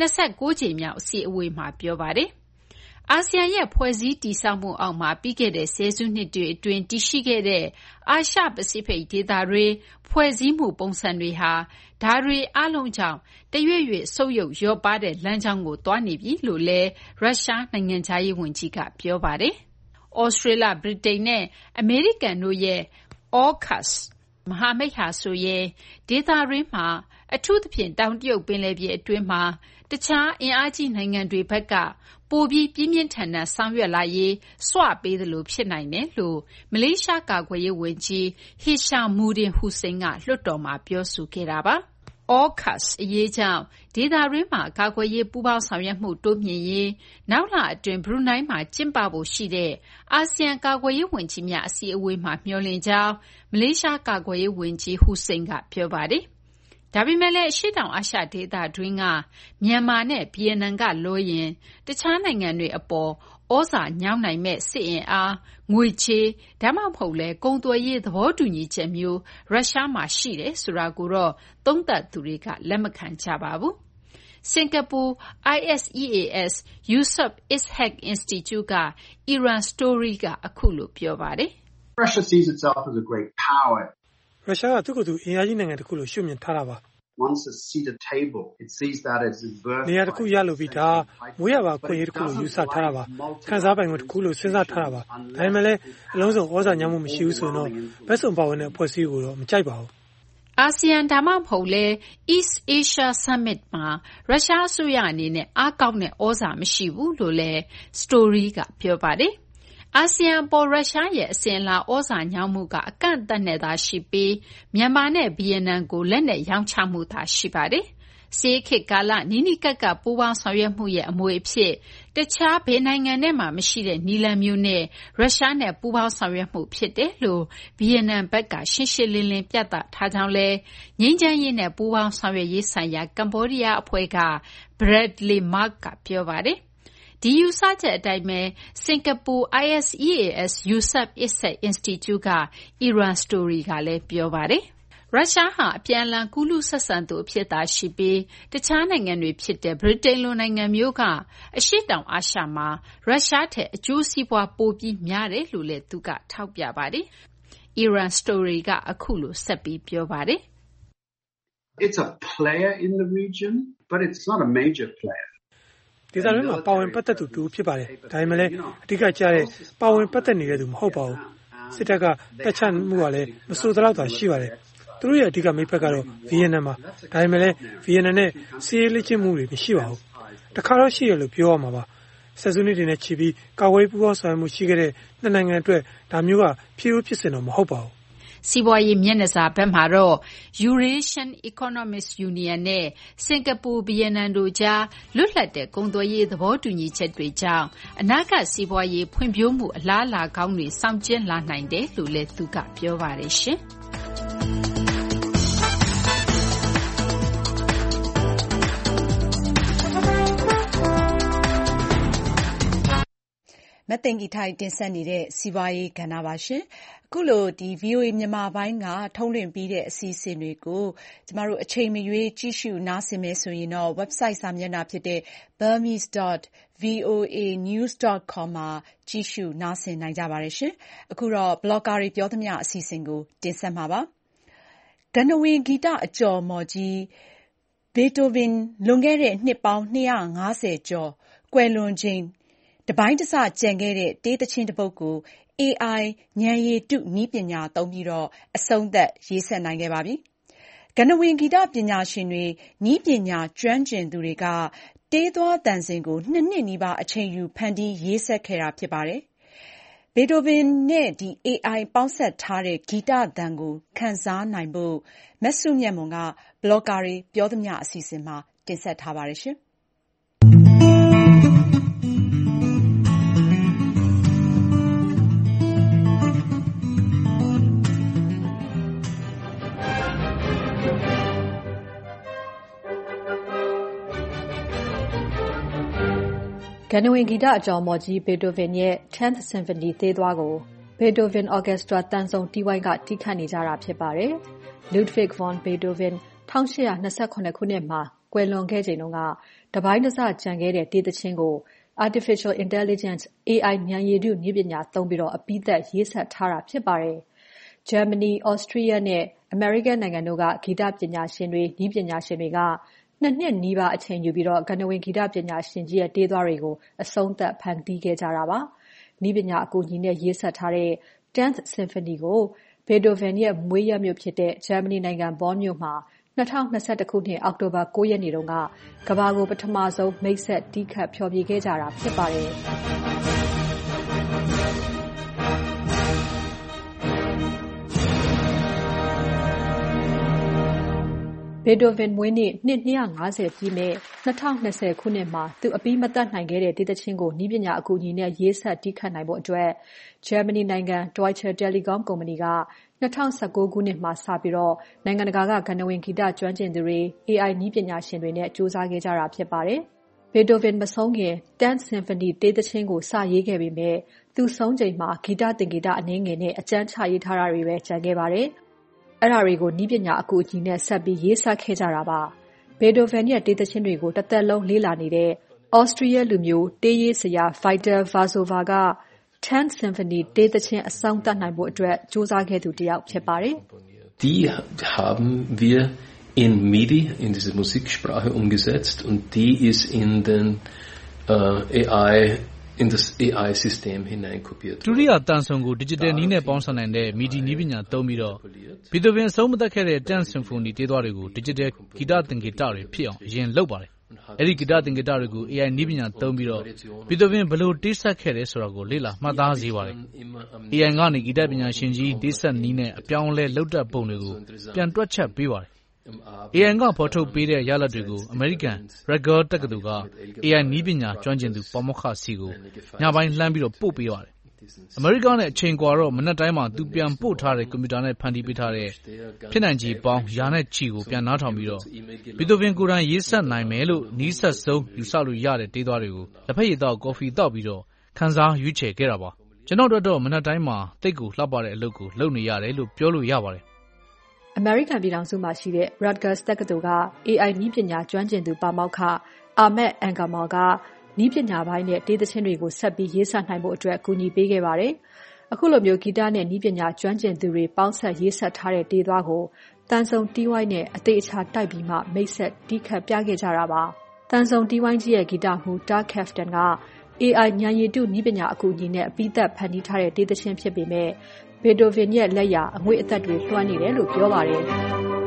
29ကြိမ်မြောက်အစည်းအဝေးမှာပြောပါတယ်။အာဆီယံရဲ့ဖွဲ့စည်းတည်ဆောက်မှုအောက်မှာပြီးခဲ့တဲ့ဆယ်စုနှစ်တွေအတွင်းတည်ရှိခဲ့တဲ့အာရှပစိဖိတ်ဒေသတွင်းဖွဲ့စည်းမှုပုံစံတွေဟာဒါတွေအားလုံးကြောင့်တရွေ့ရွေ့ဆုတ်ယုတ်လျော့ပါးတဲ့လမ်းကြောင်းကိုသွားနေပြီလို့လည်းရုရှားနိုင်ငံခြားရေးဝန်ကြီးကပြောပါတယ်။ဩစတြေးလျ၊ဗြိတိန်နဲ့အမေရိကန်တို့ရဲ့ AUKUS မဟာမိတ်ဟာဆိုရင်ဒေသတွင်းမှာအထူးသဖြင့်တောင်တရုတ်ပင်လယ်ပြင်အတွင်းမှာတခြားအင်အားကြီးနိုင်ငံတွေဘက်ကပိုပြီးပြင်းပြင်းထန်ထန်ဆောင်ရွက်လာရေးဆွပေးသလိုဖြစ်နိုင်တယ်လို့မလေးရှားကာကွယ်ရေးဝန်ကြီး Hishammuddin Hussein ကလွှတ်တော်မှာပြောဆိုခဲ့တာပါ။ AUKUS အရေးကြောင့်ဒေသတွင်းမှာကာကွယ်ရေးပူးပေါင်းဆောင်ရွက်မှုတိုးမြှင့်ရေးနောက်လအတွင်းဘရူနိုင်းမှာကျင်းပဖို့ရှိတဲ့အာဆီယံကာကွယ်ရေးဝန်ကြီးများအစည်းအဝေးမှာမျှော်လင့်ကြောင်းမလေးရှားကာကွယ်ရေးဝန်ကြီး Hussein ကပြောပါတယ်။ဒါပေမဲ့လည်းအရှေ့တောင်အာရှဒေသတွင်းကမြန်မာနဲ့ဗီယက်နမ်ကလွဲရင်တခြားနိုင်ငံတွေအပေါ်ဩဇာညောင်းနိုင်မယ့်စစ်အင်အား၊ငွေကြေးဒါမှမဟုတ်လည်းကုန်သွယ်ရေးသဘောတူညီချက်မျိုးရုရှားမှာရှိတယ်ဆိုတာကိုတော့သုံးသပ်သူတွေကလက်မခံကြပါဘူး။စင်ကာပူ ISEAS Yusof Ishak Institute က Iran Story ကအခုလိုပြောပါတယ်။ Russia sees itself as a great power. ရုရှားကသူ့ကိုယ်သူအင်အားကြီးနိုင်ငံတစ်ခုလို့ရှုမြင်ထားတာပါ။ Once a seat at table, it sees that as its birth. နေရာတစ်ခုရလို့ပြီးဒါမွေးရပါခွင့်ရတစ်ခုလို့ယူဆထားတာပါ။ခန်းစားပိုင်ခွင့်တစ်ခုလို့စဉ်းစားထားတာပါ။ဒါပေမဲ့လည်းအလုံးစုံဩဇာညောင်းမှုမရှိဘူးဆိုတော့ဘက်စုံပါဝင်တဲ့အဖွဲ့အစည်းကိုတော့မကြိုက်ပါဘူး။အာဆီယံဒါမှမဟုတ်လည်း East Asia Summit မှာရုရှားအစိုးရအနေနဲ့အားကောင်းတဲ့ဩဇာမရှိဘူးလို့လည်း Story ကပြောပါတယ်။အာဆီယံအပေါ်ရုရှားရဲ့အစဉ်အလာဩဇာညောင်းမှုကအကန့်အသတ်နဲ့သာရှိပြီးမြန်မာနဲ့ဗီယက်နမ်ကိုလက်နက်ရောင်းချမှုသာရှိပါတယ်။စစ်ခေတ်ကာလနီးနီးကပ်ကပ်ပူးပေါင်းဆောင်ရွက်မှုရဲ့အမွေအဖြစ်တခြားဘယ်နိုင်ငံနဲ့မှမရှိတဲ့နည်းလမ်းမျိုးနဲ့ရုရှားနဲ့ပူးပေါင်းဆောင်ရွက်မှုဖြစ်တယ်လို့ဗီယက်နမ်ဘက်ကရှင်းရှင်းလင်းလင်းပြသထားကြောင်းလည်းငြိမ်းချမ်းရေးနဲ့ပူးပေါင်းဆောင်ရွက်ရေးဆိုင်ရာကမ္ဘောဒီးယားအဖွဲ့က Bradley Mark ကပြောပါတယ်။ဒီယူဆချက်အတိုင်းပဲစင်ကာပူ ISEAS Yusof Ishak Institute က Iran Story ကလည်းပြောပါတယ်။ရုရှားဟာအပြန်အလှန်ကူးလူးဆက်ဆံသူအဖြစ်သာရှိပြီးတခြားနိုင်ငံတွေဖြစ်တဲ့ဗြိတိန်လိုနိုင်ငံမျိုးကအရှေ့တောင်အာရှမှာရုရှားထက်အကျိုးစီးပွားပိုပြီးများတယ်လို့လည်းသူကထောက်ပြပါတယ်။ Iran Story ကအခုလိုဆက်ပြီးပြောပါတယ်။ It's a player in the region, but it's not a major player. ဒေသတွင်းမှာပါဝင်ပတ်သက်သူတူဖြစ်ပါတယ်။ဒါပေမဲ့လည်းအဓိကကျတဲ့ပါဝင်ပတ်သက်နေတဲ့သူမဟုတ်ပါဘူး။စစ်တပ်ကတက်ချမှုကလည်းမဆိုးသလောက်သာရှိပါတယ်။သူတို့ရဲ့အဓိကမိတ်ဖက်ကတော့ဗီယက်နမ်ပါ။ဒါပေမဲ့လည်းဗီယက်နမ်နဲ့စီးရေးလက်ကျင့်မှုတွေမရှိပါဘူး။တခါတော့ရှိရလို့ပြောရမှာပါ။ဆက်စုနှစ်တွေနဲ့ချီပြီးကာဝေးပူးပေါင်းဆောင်ရွက်မှုရှိခဲ့တဲ့နှစ်နိုင်ငံအတွက်ဒါမျိုးကဖြည့်ရိုးဖြစ်စင်တော့မဟုတ်ပါဘူး။စီးပွားရေးမျက်နှာစာဘက်မှာတော့ Eurasian Economic Union နဲ့စင်ကာပူ၊ဗီယက်နမ်တို့ကြားလွတ်လပ်တဲ့ကုန်သွယ်ရေးသဘောတူညီချက်တွေကြောင့်အနာဂတ်စီးပွားရေးဖွံ့ဖြိုးမှုအလားအလာကောင်းတွေဆောင်ကျဉ်လာနိုင်တယ်လို့လည်းသူကပြောပါတယ်ရှင်။မသိင်္ဂီထိုက်တင်ဆက်နေတဲ့စီးပွားရေးကဏ္ဍပါရှင်။အခုလိုVOA မြန်မာပိုင်းကထုတ်လွှင့်ပေးတဲ့အစီအစဉ်တွေကိုကျမတို့အချိန်မရွေးကြည့်ရှုနားဆင်မယ်ဆိုရင်တော့ website စာမျက်နှာဖြစ်တဲ့ burmese.voanews.com မှာကြည့်ရှုနားဆင်နိုင်ကြပါတယ်ရှင်။အခုတော့ Blogger တွေပြောသမျှအစီအစဉ်ကိုတင်ဆက်မှာပါ။ဂန္ဓဝင်ဂီတအကျော်မော်ကြီးဘေတိုဗင်လွန်ခဲ့တဲ့နှစ်ပေါင်း250ကျော်ကွယ်လွန်ချိန်တပိုင်းတစကျန်ခဲ့တဲ့တေးသချင်းတစ်ပုဒ်ကို AI ဉာဏ်ရည်တုနည်းပညာသုံးပြီးအဆုံးသတ်ရေးဆက်နိုင်ခဲ့ပါပြီ။ဂန္ဓဝင်ဂီတပညာရှင်တွေနည်းပညာကျွမ်းကျင်သူတွေကတေးသွားသံစဉ်ကို2 နှစ်နီးပါးအချိန်ယူဖန်တီးရေးဆက်ခဲ့တာဖြစ်ပါတယ်။ဘေတိုဗင်နဲ့ AI ပေါင်းစပ်ထားတဲ့ဂီတသံကိုခံစားနိုင်ဖို့မစုမြတ်မွန်ကဘလော့ကာတွေပြောသမျှအစီအစဉ်မှာတင်ဆက်ထားပါတယ်ရှင်။ဂန္ဓဝင်ဂီတအကျော်မော်ကြီးဘေတိုဗင်ရဲ့ 10th Symphony သေးသွားကိုဘေတိုဗင် Orchestra တန်ဆုံတီးဝိုင်းကတီးခတ်နေကြတာဖြစ်ပါတယ်။ Ludwig von Beethoven 1828ခုနှစ်မှာကွယ်လွန်ခဲ့ချိန်တုန်းကတပိုင်းတစကျန်ခဲ့တဲ့တေးသချင်းကို Artificial Intelligence AI ဉာဏ်ရည်တုနည်းပညာသုံးပြီးအပြီးသတ်ရေးဆက်ထားတာဖြစ်ပါတယ်။ Germany, Austria နဲ့ American နိုင်ငံတို့ကဂီတပညာရှင်တွေနည်းပညာရှင်တွေက2 နှစ်နီးပါးအချိန်ယူပြီးဂန္ဓဝင်ဂီတပညာရှင်ကြီးရဲ့တေးသွားတွေကိုအဆုံးသတ်ဖန်တီးခဲ့ကြတာပါ။နည်းပညာအကူအညီနဲ့ရေးဆက်ထားတဲ့ 10th Symphony ကိုဘေတိုဗင်ရဲ့မွေးရပ်မြို့ဖြစ်တဲ့ Germany နိုင်ငံဘော်မြို့မှာ2021ခုနှစ်အောက်တိုဘာ9ရက်နေ့တုန်းကကမ္ဘာကိုပထမဆုံးမိတ်ဆက်တီးခတ်ဖျော်ဖြေခဲ့ကြတာဖြစ်ပါတယ်။ဘေတိုဗင်မွေးနေ့နှစ်250ပြည့်မဲ့2020ခုနှစ်မှာသူအပြီးမသတ်နိုင်ခဲ့တဲ့တေးသချင်းကိုနည်းပညာအကူအညီနဲ့ရေးဆက်တီးခတ်နိုင်ဖို့အတွက် Germany နိုင်ငံ Deutsche Telekom ကုမ္ပဏီက2019ခုနှစ်မှာစပြီးနိုင်ငံတကာကဂန္ဓဝင်ဂီတကျွမ်းကျင်သူတွေ AI နည်းပညာရှင်တွေနဲ့စူးစမ်းခဲ့ကြတာဖြစ်ပါတယ်။ဘေတိုဗင်မဆုံးခင် 10th Symphony တေးသချင်းကိုစရေးခဲ့ပေမဲ့သူဆုံးချိန်မှာဂီတသင်္ကေတအနည်းငယ်နဲ့အကျဉ်းချရေးထားတာတွေပဲကျန်ခဲ့ပါတယ်။အဲ့ဒါတွေကိုနည်းပညာအကူအညီနဲ့ဆက်ပြီးရေးဆက်ခဲ့ကြတာပါ။ဘေတိုဗန်ရဲ့တေးသချင်းတွေကိုတစ်သက်လုံးလေ့လာနေတဲ့ Austria လူမျိုးတေးရေးဆရာ Vita Vazova က 10th Symphony တေးသချင်းအဆုံးသတ်နိုင်ဖို့အတွက်ကြိုးစားခဲ့သူတစ်ယောက်ဖြစ်ပါတယ်။ Die haben wir in MIDI in diese Musiksprache umgesetzt und die ist in den in das AI system hineinkopiert ဒုတိယတန်ဆုံကို digital နည်းနဲ့ပေါင်းစပ်နိုင်တဲ့ MIDI နည်းပညာသုံးပြီးဘီတိုဗင်အဆုံးမသတ်ခဲ့တဲ့ 10th Symphony တေးသွားတွေကို digital ဂီတသင်္ကေတတွေဖြစ်အောင်အရင်လုပ်ပါတယ်။အဲဒီဂီတသင်္ကေတတွေကို AI နည်းပညာသုံးပြီးဘီတိုဗင်ဘယ်လိုတေးဆက်ခဲ့တယ်ဆိုတာကိုလေ့လာမှတ်သားစေပါတယ်။ AI ကနေဂီတပညာရှင်ကြီးတေးဆက်နည်းနဲ့အပြောင်းအလဲလုပ်တတ်ပုံတွေကိုပြန်တွက်ချက်ပေးပါတယ်။ AI ကဖော်ထုတ်ပေးတဲ့ရလဒ်တွေကို American Rutgers တက္ကသိုလ်က AI နည်းပညာကျွမ်းကျင်သူပါမောက္ခစီကိုညပိုင်းလှမ်းပြီးပို့ပေးပါတယ်။ အမေရိကနဲ့အချိန်ကွာတော့မနက်တိုင်းမှာသူပြန်ပို့ထားတဲ့ကွန်ပျူတာနဲ့ဖန်တီးပေးထားတဲ့ဖြစ်နိုင်ခြေပေါင်းရာနဲ့ချီကိုပြန်နားထောင်ပြီးဘီတိုဗင်ကိုယ်တိုင်ရေးဆက်နိုင်မယ်လို့နီးစပ်ဆုံးယူဆလို့ရတဲ့တေးသွားတွေကိုလက်ဖက်ရည်သောက်ကော်ဖီသောက်ပြီးခန်းစားရွေးချယ်ခဲ့တာပါ။ကျွန်တော်တို့တော့မနက်တိုင်းမှာတိတ်ကိုလှပတဲ့အလုပ်ကိုလုပ်နေရတယ်လို့ပြောလို့ရပါတယ်။အမေရိကန်ပြည်ထောင်စုမှာရှိတဲ့ Rutgers တက္ကသိုလ်က AI နည်းပညာကျွမ်းကျင်သူပါမောက္ခ Ahmed Angamar ကနည်းပညာပိုင်းနဲ့တေးသချင်းတွေကိုဆက်ပြီးရေးဆက်နိုင်ဖို့အတွက်ကူညီပေးခဲ့ပါတယ်။အခုလိုမျိုးဂီတနဲ့နည်းပညာကျွမ်းကျင်သူတွေပေါင်းဆက်ရေးဆက်ထားတဲ့တေးသွားကိုတန်ဆုံတီးဝိုင်းနဲ့အသေးအချာတိုက်ပြီးမှမိတ်ဆက်တီးခတ်ပြခဲ့ကြတာပါ။တန်ဆုံတီးဝိုင်းကြီးရဲ့ဂီတမှူး Doug Kefton က AI ဉာဏ်ရည်တုနည်းပညာအကူအညီနဲ့အပြီးသတ်ဖန်တီးထားတဲ့တေးသချင်းဖြစ်ပေမဲ့ဘေတိုဗင်ရဲ့လက်ရာအငွေ့အသက်တွေလွှမ်းနေတယ်လို့ပြောပါတယ်။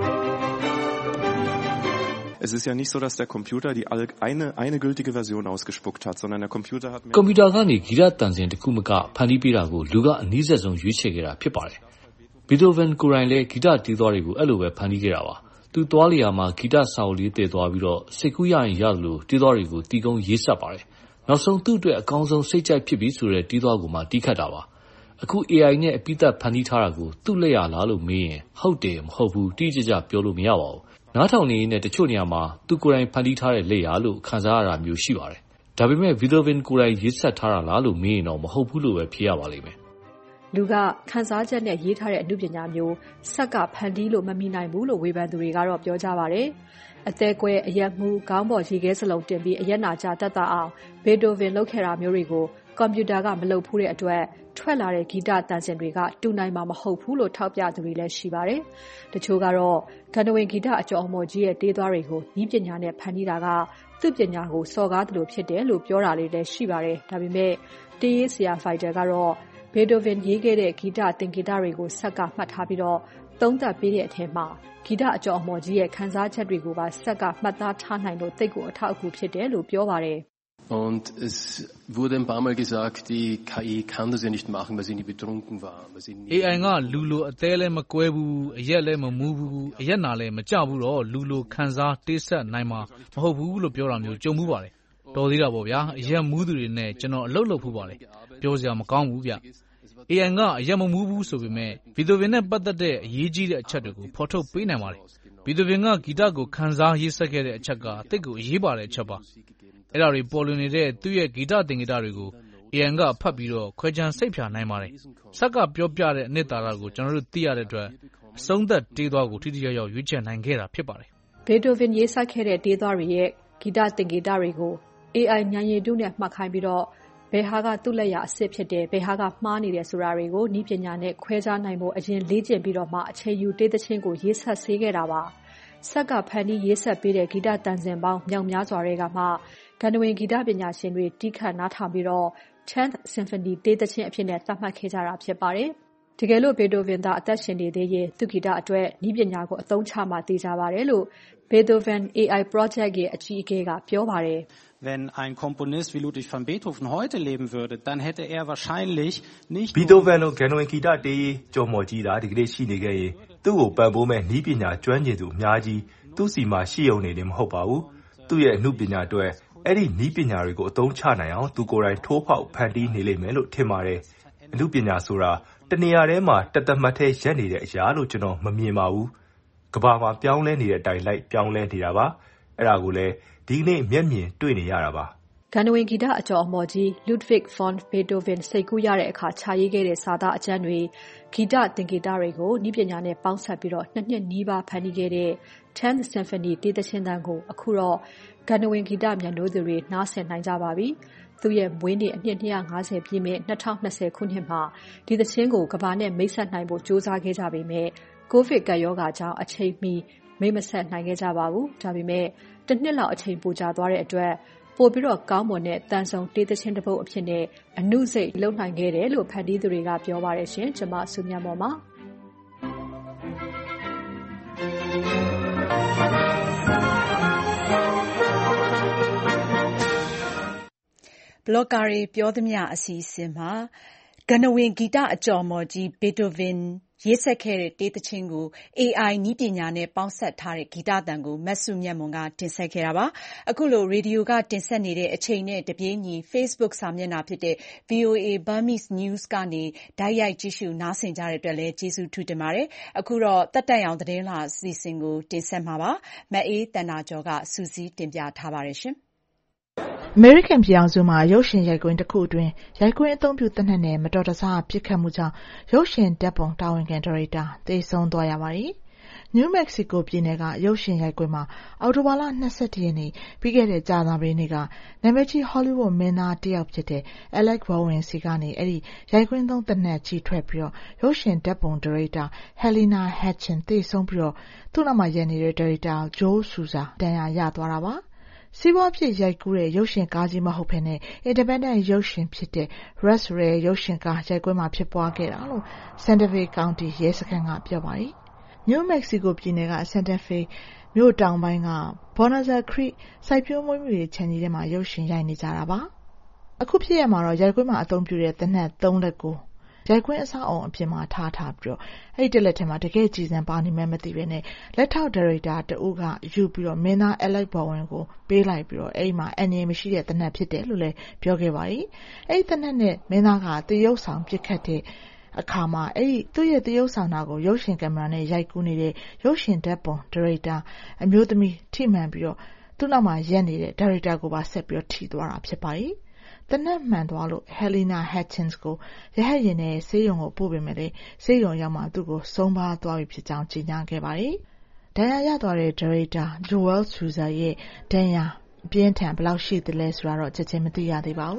Es ist ja nicht so, dass der Computer eine gültige Version ausgespuckt hat, sondern der Computer hat ကွန်ပျူတာကနေဂီတတန်စဉ်တစ်ခုမကဖန်တီးပေးတာကိုလူကအနည်းဆက်ဆုံးရွေးချယ်ခဲ့တာဖြစ်ပါတယ်။ဘီတိုဗန်ကိုယ်တိုင်လည်းဂီတတီးသွားတွေကိုအဲ့လိုပဲဖန်တီးခဲ့တာပါ။သူသွားလျာမှာဂီတစာအုပ်လေးတည်သွားပြီးစိတ်ကူးရရင်ရတယ်လို့တီးသွားတွေကိုတီးကုန်းရေးဆက်ပါတယ်။နောက်ဆုံးသူ့အတွက်အကောင်းဆုံးစိတ်ကြိုက်ဖြစ်ပြီးဆိုတဲ့တီးသွားကိုမှတီးခတ်တာပါ။အခု AI နဲ့အပိသက်ဖန်တီးထားတာကိုသူ့လက်ရလားလို့မေးရင်ဟုတ်တယ်မဟုတ်ဘူးတိကျကျပြောလို့မရပါဘူး။နားထောင်နေနဲ့တချို့နေရာမှာသူကိုယ်တိုင်ဖန်တီးထားတဲ့လက်ရလို့ခံစားရတာမျိုးရှိပါတယ်။ဒါပေမဲ့ဗီတိုဗင်ကိုယ်တိုင်ရေးဆက်ထားတာလားလို့မေးရင်တော့မဟုတ်ဘူးလို့ပဲဖြေရပါလိမ့်မယ်။လူကခန်းစားချက်နဲ့ရေးထားတဲ့အမှုပညာမျိုးဆက်ကဖန်တီးလို့မမီနိုင်ဘူးလို့ဝေဖန်သူတွေကတော့ပြောကြပါတယ်။အသေးကွဲအရက်မှုခေါင်းပေါ်ရေခဲစလုံးတင်ပြီးအရက်နာကြတတ်တာအောင်ဘေတိုဗင်လုပ်ခဲ့တာမျိုးတွေကိုကွန်ပျူတာကမလုပ်ဖူးတဲ့အတွက်ထွက်လာတဲ့ဂီတသံစဉ်တွေကတူနိုင်မှာမဟုတ်ဘူးလို့ထောက်ပြသူတွေလည်းရှိပါတယ်။တချို့ကတော့ဂန္ဓဝင်ဂီတအကျော်အမော်ကြီးရဲ့တေးသွားတွေကိုနည်းပညာနဲ့ဖန်တီးတာကသူ့ပညာကိုစော်ကားသလိုဖြစ်တယ်လို့ပြောတာလေးလည်းရှိပါတယ်။ဒါပေမဲ့တေးရေးဆရာဖိုက်တာကတော့ဘေတိုဗင်ရေးခဲ့တဲ့ဂီတသင်္ကေတတွေကိုဆက်ကမှတ်ထားပြီးတော့သုံးသပ်ပေးတဲ့အထက်မှာဂီတအကျော်အမော်ကြီးရဲ့ခန်းစားချက်တွေကိုပါဆက်ကမှတ်သားထားနိုင်လို့သိကိုအထောက်အကူဖြစ်တယ်လို့ပြောပါတယ်။ Und es wurde ein paar Mal gesagt, die KI kann das ja nicht machen, weil sie nie betrunken war. AI ကလူလိုအသေးလည်းမကွဲဘူးအရက်လည်းမမူးဘူးအရက်နာလည်းမကြဘူးတော့လူလိုခံစားတေးဆက်နိုင်မှာမဟုတ်ဘူးလို့ပြောတာမျိုးကြုံမှုပါတယ်တော်သေးတာပေါ့ဗျာအရက်မူးသူတွေနဲ့ကျွန်တော်အလုပ်လုပ်ဖူးပါတယ်ပြောစရာမကောင်းဘူးဗျ AI ကအရက်မမူးဘူးဆိုပေမဲ့ဗီတိုဗင်နဲ့ပတ်သက်တဲ့အရေးကြီးတဲ့အချက်တွေကိုဖော်ထုတ်ပေးနိုင်ပါတယ်ဗီတိုဗင်ကဂီတကိုခံစားရေးဆက်ခဲ့တဲ့အချက်ကတိတ်ကိုအရေးပါတဲ့အချက်ပါအဲ့ဒါတွေပေါ်လွင်နေတဲ့သူ့ရဲ့ဂီတသင်္ကေတတွေကို AI ကဖတ်ပြီးတော့ခွဲခြမ်းစိတ်ဖြာနိုင်ပါတယ်ဆက်ကပြောပြတဲ့အနှစ်သာရကိုကျွန်တော်တို့သိရတဲ့အတွက်အဆုံးသက်တေးသွားကိုထိထိရောက်ရောက်ရွေးချယ်နိုင်ခဲ့တာဖြစ်ပါတယ်ဘေတိုဗင်ရေးဆက်ခဲ့တဲ့တေးသွားတွေရဲ့ဂီတသင်္ကေတတွေကို AI ဉာဏ်ရည်တုနဲ့မှတ်ခိုင်းပြီးတော့ဘယ်ဟာကသူ့လက်ရအစ်စ်ဖြစ်တယ်ဘယ်ဟာကမှားနေတယ်ဆိုတာတွေကိုနည်းပညာနဲ့ခွဲခြားနိုင်ဖို့အရင်လေ့ကျင့်ပြီးတော့မှအချိန်ယူတေးသချင်းကိုရေးဆက်ဆေးခဲ့တာပါဆက်ကဖန်တီးရေးဆက်ပေးတဲ့ဂီတတန်စင်ပေါင်းမြောက်များစွာတွေကမှဂန္ဓဝင်ဂီတပညာရှင်တွေတီးခတ်နားထောင်ပြီးတော့ 10th Symphony တေးသချင်းအဖြစ်နဲ့သတ်မှတ်ခဲ့ကြတာဖြစ်ပါတယ်တကယ်လို့ဘေတိုဗင်သာအသက်ရှင်နေသေးရင်သူဂီတအတွက်နည်းပညာကိုအသုံးချမှသိကြပါတယ်လို့ Beethoven AI Project ရဲ့အကြီးအကဲကပြောပါတယ် Wenn ein Komponist wie Ludwig van Beethoven heute leben würde, dann hätte er wahrscheinlich nicht Beethoven လို့ Gandwin ဂီတတေးကြော်မော်ကြီးတာဒီကနေ့ရှိနေခဲ့ရင်သူ့ကိုပံ့ပိုးမဲ့နည်းပညာကျွမ်းကျင်သူအများကြီးသူ့စီမှာရှိုံနေတယ်မဟုတ်ပါဘူးသူ့ရဲ့အမှုပညာအတွက်အဲ့ဒီနည်းပညာတွေကိုအသုံးချနိုင်အောင်သူကိုယ်တိုင်ထိုးဖောက်ဖန်တီးနေလိမ့်မယ်လို့ထင်ပါတယ်အမှုပညာဆိုတာတနေရာထဲမှာတသက်မှတ်ထဲရက်နေတဲ့အရာလို့ကျွန်တော်မမြင်ပါဘူးကဘာမှာပြောင်းလဲနေတဲ့အတိုင်းလိုက်ပြောင်းလဲနေတာပါအဲ့ဒါကိုလည်းဒီနေ့မျက်မြင်တွေ့နေရတာပါဂန္ဓဝင်ဂီတအကျော်အမော်ကြီး Ludwig von Beethoven စိတ်ကူးရတဲ့အခါခြာရေးခဲ့တဲ့စာသားအကျမ်းတွေဂီတသင်္ကေတတွေကိုနည်းပညာနဲ့ပေါင်းစပ်ပြီးတော့နှစ်နှစ်နီးပါးဖန်တီးခဲ့တဲ့ 10th Symphony တေးသချင်းတန်းကိုအခုတော့ဂန္ဓဝင်ဂီတမြန်လို့သူတွေနားဆင်နိုင်ကြပါပြီသူ့ရဲ့မွေးနေ့အနှစ်250ပြည့်မဲ့2020ခုနှစ်မှာဒီသချင်းကိုကမ္ဘာနဲ့မိတ်ဆက်နိုင်ဖို့ကြိုးစားခဲ့ကြပေမဲ့ကိုဗစ်ကပ်ရောဂါကြောင့်အချိန်မီမိတ်မဆက်နိုင်ခဲ့ကြပါဘူးဒါပေမဲ့တစ်နှစ်လောက်အချိန်ပိုကြာသွားတဲ့အတွက်ပို့ပြီးတော့ကောင်းမွန်တဲ့တန်ဆုံတေးသချင်းတစ်ပုဒ်အဖြစ်နဲ့အနုစိတ်လုံနိုင်ခဲ့တယ်လို့ဖန်တီးသူတွေကပြောပါတယ်ရှင်ကျွန်မဆုမြတ်မော်ပါဘလော့ဂါတွေပြောသမျှအစီအစဉ်မှာဂန္ဓဝင်ဂီတအကျော်မော်ကြီးဘေတိုဗင်ရေးဆက်ခဲ့တဲ့တေးသချင်းကို AI နည်းပညာနဲ့ပေါင်းစပ်ထားတဲ့ဂီတသံကိုမဆုမြတ်မွန်ကတင်ဆက်ခဲ့တာပါ။အခုလိုရေဒီယိုကတင်ဆက်နေတဲ့အချိန်နဲ့တပြေးညီ Facebook စာမျက်နှာဖြစ်တဲ့ VOA Burmese News ကနေတိုက်ရိုက်ကြည့်ရှုနားဆင်ကြတဲ့အတွက်လည်းကျေးဇူးထူးတင်ပါတယ်။အခုတော့သက်တမ်းရောင်သတင်းလာအစီအစဉ်ကိုတင်ဆက်မှာပါ။မအေးတန်နာကျော်ကစူးစီးတင်ပြထားပါတယ်ရှင်။အမေရိကန်ပြည်အောင်စုမှာရုပ်ရှင်ရိုက်ကွင်းတစ်ခုအတွင်းရိုက်ကွင်းအသုံးပြုသေနတ်နဲ့မတော်တဆပစ်ခတ်မှုကြောင့်ရုပ်ရှင်ဓာတ်ပုံတာဝန်ခံဒါရိုက်တာသေဆုံးသွားရပါတယ်။ New Mexico ပြည်နယ်ကရုပ်ရှင်ရိုက်ကွင်းမှာအောက်တိုဘာလ22ရက်နေ့ပြီးခဲ့တဲ့ကြာသပတေးနေ့ကနာမည်ကြီး Hollywood မင်းသားတစ်ယောက်ဖြစ်တဲ့ Alec Baldwin စီကနေအဲ့ဒီရိုက်ကွင်းသုံးသေနတ်ကြီးထွက်ပြီးတော့ရုပ်ရှင်ဓာတ်ပုံဒါရိုက်တာ Helena Hatchin သေဆုံးပြီးတော့သူ့နောက်မှာရပ်နေတဲ့ဒါရိုက်တာ Joe Souza ဒဏ်ရာရသွားတာပါ။စီးပွားဖြစ်ရိုက်ကူးတဲ့ရုပ်ရှင်ကားကြီးမဟုတ်ဘဲနဲ့ Independent ရုပ်ရှင်ဖြစ်တဲ့ Red Rail ရုပ်ရှင်ကားရိုက်ကွင်းမှာဖြစ်ပွားခဲ့တာလို့ Santa Fe County ရဲစခန်းကပြောပါတယ်။ New Mexico ပြည်နယ်က Santa Fe မြို့တောင်ပိုင်းက Bonanza Creek စိုက်ပျိုးမွေးမြူရေးခြံကြီးထဲမှာရုပ်ရှင်ရိုက်နေကြတာပါ။အခုဖြစ်ရမှာတော့ရိုက်ကွင်းမှာအသုံးပြုတဲ့သေနတ်3လက်ကိုရိုက်ကွင်းအဆောက်အုံအပြင်မှာထားပြီးတော့အဲ့ဒီတစ်လက်ထဲမှာတကယ်ကြည်စံပါနေမှမသိပဲနဲ့လက်ထောက်ဒါရိုက်တာတဦးကယူပြီးတော့မင်းသား Alec Baldwin ကိုပေးလိုက်ပြီးတော့အဲ့ဒီမှာအန်ရည်မရှိတဲ့သေနတ်ဖြစ်တယ်လို့လည်းပြောခဲ့ပါ යි အဲ့ဒီသေနတ်နဲ့မင်းသားကတရုပ်ဆောင်ပစ်ခတ်တဲ့အခါမှာအဲ့ဒီသူ့ရဲ့တရုပ်ဆောင်တာကိုရုပ်ရှင်ကင်မရာနဲ့ရိုက်ကူးနေတဲ့ရုပ်ရှင်ဓာတ်ပုံဒါရိုက်တာအမျိုးသမီးထိမှန်ပြီးတော့သူ့နောက်မှာရပ်နေတဲ့ဒါရိုက်တာကိုပါဆက်ပြီးတော့ထိသွားတာဖြစ်ပါ යිတနက်မှန်သွားလို့ Helena Hatchins ကိုရဟတ်ယာဉ်နဲ့ဆေးရုံကိုပို့ပေးမယ်လေဆေးရုံရောက်မှသူ့ကိုဆုံးပါသွားပြီဖြစ်ကြောင်းကြေညာခဲ့ပါတယ်။ဒဏ်ရာရသွားတဲ့ဒါရိုက်တာ Joel Souza ရဲ့ဒဏ်ရာပြင်းထန်ဘယ်လောက်ရှိသလဲဆိုတာတော့ချက်ချင်းမသိရသေးပါဘူး။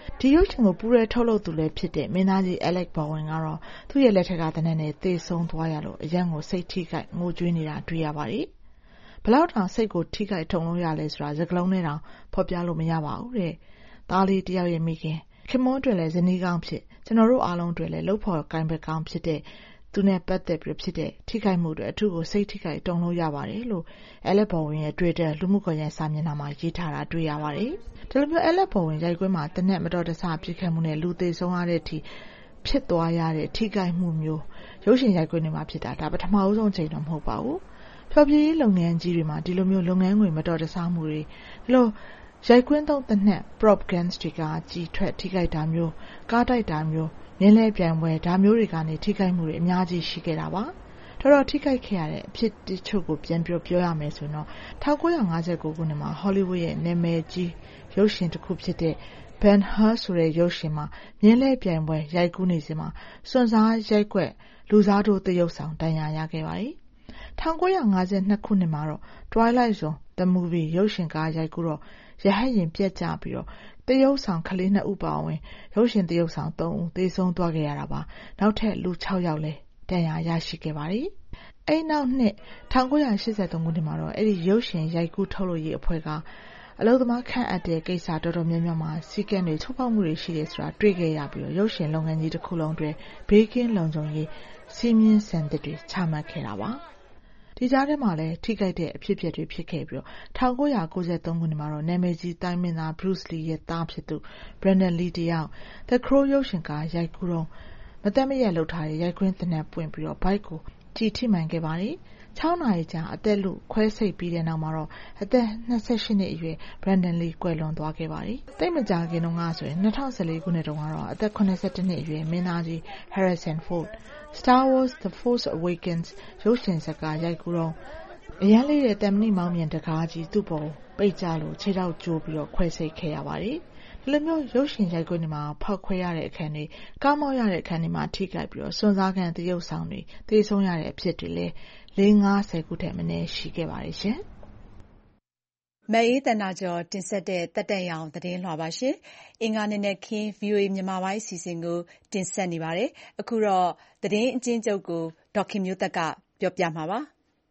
ဒီရုပ်ရှင်ကိုပူရဲထုတ်လုပ်သူလည်းဖြစ်တဲ့မင်းသားကြီး Alec Baldwin ကတော့သူ့ရဲ့လက်ထက်ကတနက်နဲ့သေဆုံးသွားရလို့အရန်ကိုစိတ်ထိခိုက်ငိုကြွေးနေတာတွေ့ရပါတယ်။ဘလောက်တောင်စိတ်ကိုထိခိုက်ထုံလို့ရလဲဆိုတာစကားလုံးနဲ့တောင်ဖော်ပြလို့မရပါဘူးတဲ့။သားလေးတယောက်ရဲ့မိခင်ခင်မွန်းတွေလည်းဇနီးကောင်းဖြစ်ကျွန်တော်တို့အားလုံးတွေလည်းလှုပ်ဖော်ကိုင်ဘက်ကောင်းဖြစ်တဲ့သူနဲ့ပတ်သက်ပြီးဖြစ်တဲ့ထိခိုက်မှုတွေအထူးကိုစိတ်ထိခိုက်တုံလို့ရပါတယ်လို့ Alec Baldwin ရဲ့ Twitter လူမှုကွန်ရက်စာမျက်နှာမှာရေးထားတာတွေ့ရပါတယ်။ဒီလိုမျိုး Alec Baldwin ရိုက်ကွင်းမှာတနက်မတော်တဆဖြစ်ခဲ့မှုနဲ့လူသေဆုံးရတဲ့အထိဖြစ်သွားရတဲ့ထိခိုက်မှုမျိုးရုပ်ရှင်ရိုက်ကွင်းတွေမှာဖြစ်တာဒါပထမဦးဆုံးချိန်တော့မဟုတ်ပါဘူး။ဖျော်ဖြေရေးလုပ်ငန်းကြီးတွေမှာဒီလိုမျိုးလုပ်ငန်းငွေမတော်တဆမှုတွေဒီလိုရိုက်ကွင်းသုံးတနက် prop guns တွေကကြီးထွက်ထိခိုက်တာမျိုးကားတိုက်တာမျိုးမြင်းလဲပြိုင်ပွဲဒါမျိုးတွေကနေထိခိုက်မှုတွေအများကြီးရှိခဲ့တာပါတော်ထိခိုက်ခဲ့ရတဲ့အဖြစ်တချို့ကိုပြန်ပြောရမယ်ဆိုတော့1959ခုနှစ်မှာ Hollywood ရဲ့နာမည်ကြီးရုပ်ရှင်တစ်ခုဖြစ်တဲ့ Ben-Hur ဆိုတဲ့ရုပ်ရှင်မှာမြင်းလဲပြိုင်ပွဲရိုက်ကူးနေစဉ်မှာစွန့်စားရိုက်ကွက်လူစားတို့သရုပ်ဆောင်ဒဏ်ရာရခဲ့ပါတယ်1952ခုနှစ်မှာတော့ Twilight Zone the movie ရုပ်ရှင်ကားရိုက်ကူးတော့ရဟတ်ယာဉ်ပြက်ကျပြီးတော့တရုပ်ဆောင်ကလေး2ဦးပါဝင်ရုပ်ရှင်တရုပ်ဆောင်3ဦးသေဆုံးသွားခဲ့ရတာပါနောက်ထပ်လူ6ယောက်လည်းဒဏ်ရာရရှိခဲ့ပါတယ်အဲ့နောက်နှစ်1983ခုနှစ်မှာတော့အဲ့ဒီရုပ်ရှင်ရိုက်ကူးထုတ်လုပ်ရေးအဖွဲ့ကအလုပ်သမားခန့်အပ်တဲ့ကိစ္စတော်တော်များများမှာစီကံတွေချိုးဖောက်မှုတွေရှိတယ်ဆိုတာတွေ့ခဲ့ရပြီးတော့ရုပ်ရှင်လုပ်ငန်းကြီးတစ်ခုလုံးတွင်ဘေးကင်းလုံခြုံရေးစီမင်းစံသစ်တွေချမှတ်ခဲ့တာပါဒီကြားထဲမှာလည်းထိခိုက်တဲ့အဖြစ်အပျက်တွေဖြစ်ခဲ့ပြီးတော့1993ခုနှစ်မှာတော့နာမည်ကြီးတိုင်းမင်းသား Bruce Lee ရဲ့သားဖြစ်သူ Brandon Lee တယောက် The Crow ရုပ်ရှင်ကားရိုက်ကူးတော့မသက်မရက်လှုပ်ထားတဲ့ရိုက်ခွင်းသနက်ပွင့်ပြီးတော့ဘိုက်ကိုကြည်ထိမှန်ခဲ့ပါတယ်6နာရီကြာအသက်လူခွဲစိတ်ပြီးတဲ့နောက်မှာတော့အသက်28နှစ်အရွယ် Brandon Lee ကွယ်လွန်သွားခဲ့ပါတယ်တိတ်မကြာခင်တုန်းကဆိုရင်2014ခုနှစ်တုန်းကတော့အသက်82နှစ်အရွယ်မင်းသားကြီး Harrison Ford Star Wars The Force Awakens ရုပ်ရှင်ဇာတ်ကားရိုက်ကူးတော့အရန်လေးတဲ့တမဏိမောင်းမြင်တကားကြီးသူ့ပေါ်ပိတ်ကြလို့ခြေထောက်ကျိုးပြီးတော့ခွဲစိတ်ခဲ့ရပါတယ်ဒီလိုမျိုးရုပ်ရှင်ရိုက်ကွင်းတွေမှာဖောက်ခွဲရတဲ့အခန်းတွေကားမောက်ရတဲ့အခန်းတွေမှာထိခိုက်ပြီးတော့စွန့်စားခံတရုပ်ဆောင်တွေသေဆုံးရတဲ့အဖြစ်တွေလည်း50ခုထက်မနည်းရှိခဲ့ပါတယ်ရှင်မအေးတနာကျော်တင်ဆက်တဲ့တက်တက်ရောင်သတင်းလွှာပါရှင်အင်္ဂါနေ့နဲ့ခင်း VOA မြန်မာပိုင်းအစီအစဉ်ကိုတင်ဆက်နေပါတယ်အခုတော့သတင်းအကျဉ်းချုပ်ကိုဒေါက်ခင်မျိုးသက်ကပြောပြမှာပါ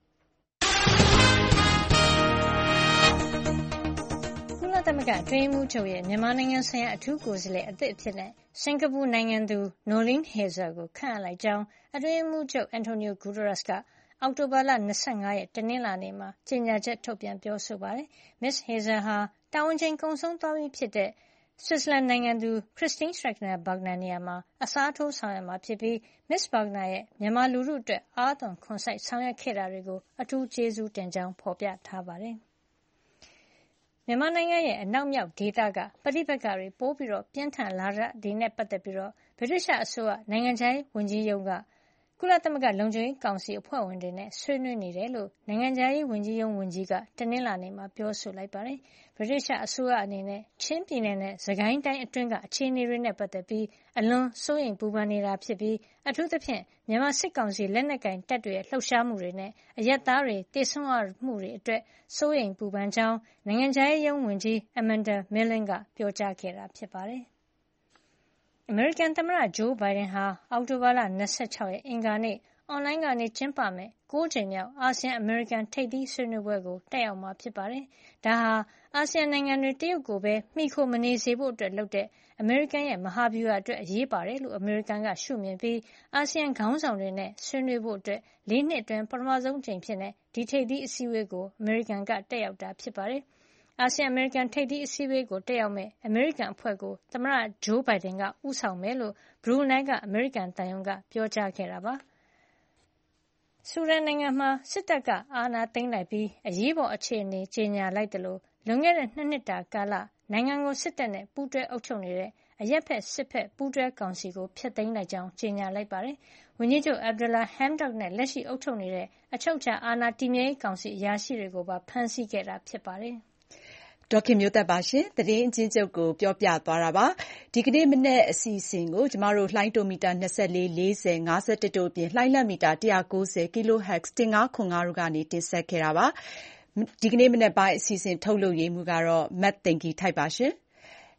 ကုလသမဂ္ဂအတွင်းမှုချုပ်ရဲ့မြန်မာနိုင်ငံဆိုင်ရာအထူးကိုယ်စားလှယ်အသစ်အဖြစ်နဲ့စင်ကာပူနိုင်ငံသူ Noeleen Heyzer ကိုခန့်အပ်လိုက်ကြောင်းအတွင်းမှုချုပ် Antonio Guterres ကအောက်တိုဘာလ25ရက်တနင်္လာနေ့မှာကြေညာချက်ထုတ်ပြန်ပြောဆိုပါတယ်။ Ms. Heyzer ဟာတာဝန်ချိန်ကုန်ဆုံးသွားပြီဖြစ်တဲ့ဆွစ်ဇာလန်နိုင်ငံသူ Christine Schraner Burgener နေရာမှာအစားထိုးဆောင်ရွက်မှာဖြစ်ပြီး Ms. Burgener ရဲ့မြန်မာလူထုအတွက်အားသွန်ခွန်စိုက်ဆောင်ရွက်ခဲ့တာတွေကိုအထူးကျေးဇူးတင်ကြောင်းဖော်ပြထားပါတယ်။မြန်မာနိုင်ငံရဲ့အနောက်မြောက်ဒေသကပဋိပက္ခတွေပိုပြီးပြင်းထန်လာတာတွေနဲ့ပတ်သက်ပြီးဗြိတိသျှအစိုးရနိုင်ငံခြားရေးဝန်ကြီးရုံးကကုလသမဂ္ဂလုံခြုံရေးကောင်စီအဖွဲ့ဝင်တွေနဲ့ဆွေးနွေးနေတယ်လို့နိုင်ငံခြားရေးဝန်ကြီးရုံးဝန်ကြီးကတနင်္လာနေ့မှာပြောဆိုလိုက်ပါတယ်။ဗြိတိသျှအစိုးရအနေနဲ့ချင်းပြည်နယ်နဲ့စစ်ကိုင်းတိုင်းအတွင်းကအခြေအနေတွေနဲ့ပတ်သက်ပြီးအလွန်စိုးရိမ်ပူပန်နေတာဖြစ်ပြီးအထူးသဖြင့်မြန်မာစစ်ကောင်စီလက်နက်ကိုင်တပ်တွေရဲ့လှုပ်ရှားမှုတွေနဲ့အရပ်သားတွေတေဆုံးရမှုတွေအတွက်စိုးရိမ်ပူပန်ကြောင်းနိုင်ငံခြားရေးရုံးဝန်ကြီး Amanda Milling ကပြောကြားခဲ့တာဖြစ်ပါတယ်။အမေရိကန်သမ္မတဂျိုးဘိုင်ဒန်ဟာအောက်တိုဘာလ26ရက်အင်္ဂါနေ့အွန်လိုင်းကနေကျင်းပမယ့်9ကြိမ်မြောက်အာဆီယံအမေရိကန်ထိပ်သီးဆွေးနွေးပွဲကိုတက်ရောက်မှာဖြစ်ပါတယ်။ဒါဟာအာဆီယံနိုင်ငံတွေတရုတ်ကိုပဲမှီခိုမနေစေဖို့အတွက်လုပ်တဲ့အမေရိကန်ရဲ့မဟာဗျူဟာအတွက်အရေးပါတယ်လို့အမေရိကန်ကရှုမြင်ပြီးအာဆီယံခေါင်းဆောင်တွေနဲ့ဆွေးနွေးဖို့အတွက်4နှစ်အတွင်းပထမဆုံးအကြိမ်ဖြစ်တဲ့ဒီထိပ်သီးအစည်းအဝေးကိုအမေရိကန်ကတက်ရောက်တာဖြစ်ပါတယ်။အာဆီယံအမေရိကန်ထိပ်သီးအစည်းအဝေးကိုတက်ရောက်မဲ့အမေရိကန်အဖွဲ့ကိုသမ္မတဂျိုးဘိုင်ဒန်ကဦးဆောင်မယ်လို့ဘရူနိုင်းကအမေရိကန်သံရုံးကပြောကြားခဲ့တာပါ။ဆူဒန်နိုင်ငံမှာစစ်တပ်ကအာဏာသိမ်းလိုက်ပြီးအရေးပေါ်အခြေအနေကြေညာလိုက်တယ်လို့လွန်ခဲ့တဲ့2နှစ်တာကာလနိုင်ငံကိုစစ်တပ်နဲ့ပူးတွဲအုပ်ချုပ်နေတဲ့အရက်ဖက်စစ်ဖက်ပူးတွဲကောင်စီကိုဖျက်သိမ်းလိုက်ကြောင်းကြေညာလိုက်ပါတယ်။ဝန်ကြီးချုပ်အဗ်ဒူလာဟမ်ဒေါက်နဲ့လက်ရှိအုပ်ချုပ်နေတဲ့အချုပ်အခြာအာဏာတည်မြဲရေးကောင်စီအရာရှိတွေကိုပါဖမ်းဆီးခဲ့တာဖြစ်ပါတယ်။ဒေါက်ခင်မျိုးသက်ပါရှင်သတင်းအကျဉ်းချုပ်ကိုပြောပြသွားတာပါဒီကနေ့မနေ့အစီအစဉ်ကိုကျမတို့လှိုင်းတိုမီတာ24 40 51တို့အပြင်လှိုင်းလက်မီတာ190 kHz 1505တို့ကနေတင်ဆက်ခဲ့တာပါဒီကနေ့မနေ့ပိုင်းအစီအစဉ်ထုတ်လုပ်ရေးမှုကတော့မတ်သိင်္ဂီထိုက်ပါရှင်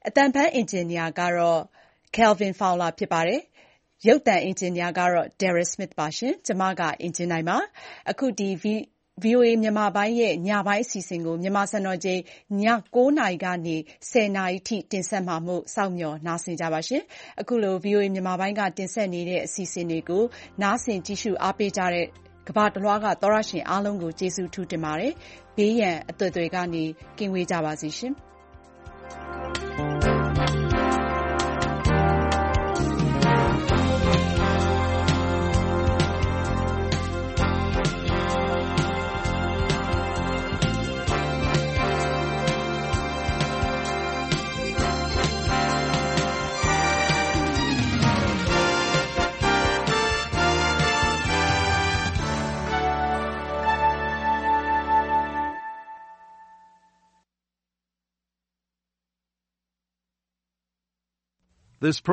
အသံဖမ်းအင်ဂျင်နီယာကတော့ Kelvin Fowler ဖြစ်ပါတယ်။ရုပ်သံအင်ဂျင်နီယာကတော့ Darren Smith ပါရှင်။ကျွန်မကအင်ဂျင်နိုင်ပါ။အခုဒီ VOA မြန်မာပိုင်းရဲ့ညပိုင်းအစီအစဉ်ကိုမြန်မာစံတော်ချိန်ည9နာရီကနေ10နာရီထိတင်ဆက်မှာမို့စောင့်မျှော်နားဆင်ကြပါရှင်။အခုလို VOA မြန်မာပိုင်းကတင်ဆက်နေတဲ့အစီအစဉ်တွေကိုနားဆင်ကြည့်ရှုအားပေးကြတဲ့ကမ္ဘာတလွှားကသောရရှင်အားလုံးကိုကျေးဇူးထူးတင်ပါတယ်။ဘေးရန်အသွယ်သွယ်ကနေကင်းဝေးကြပါစေရှင်။ This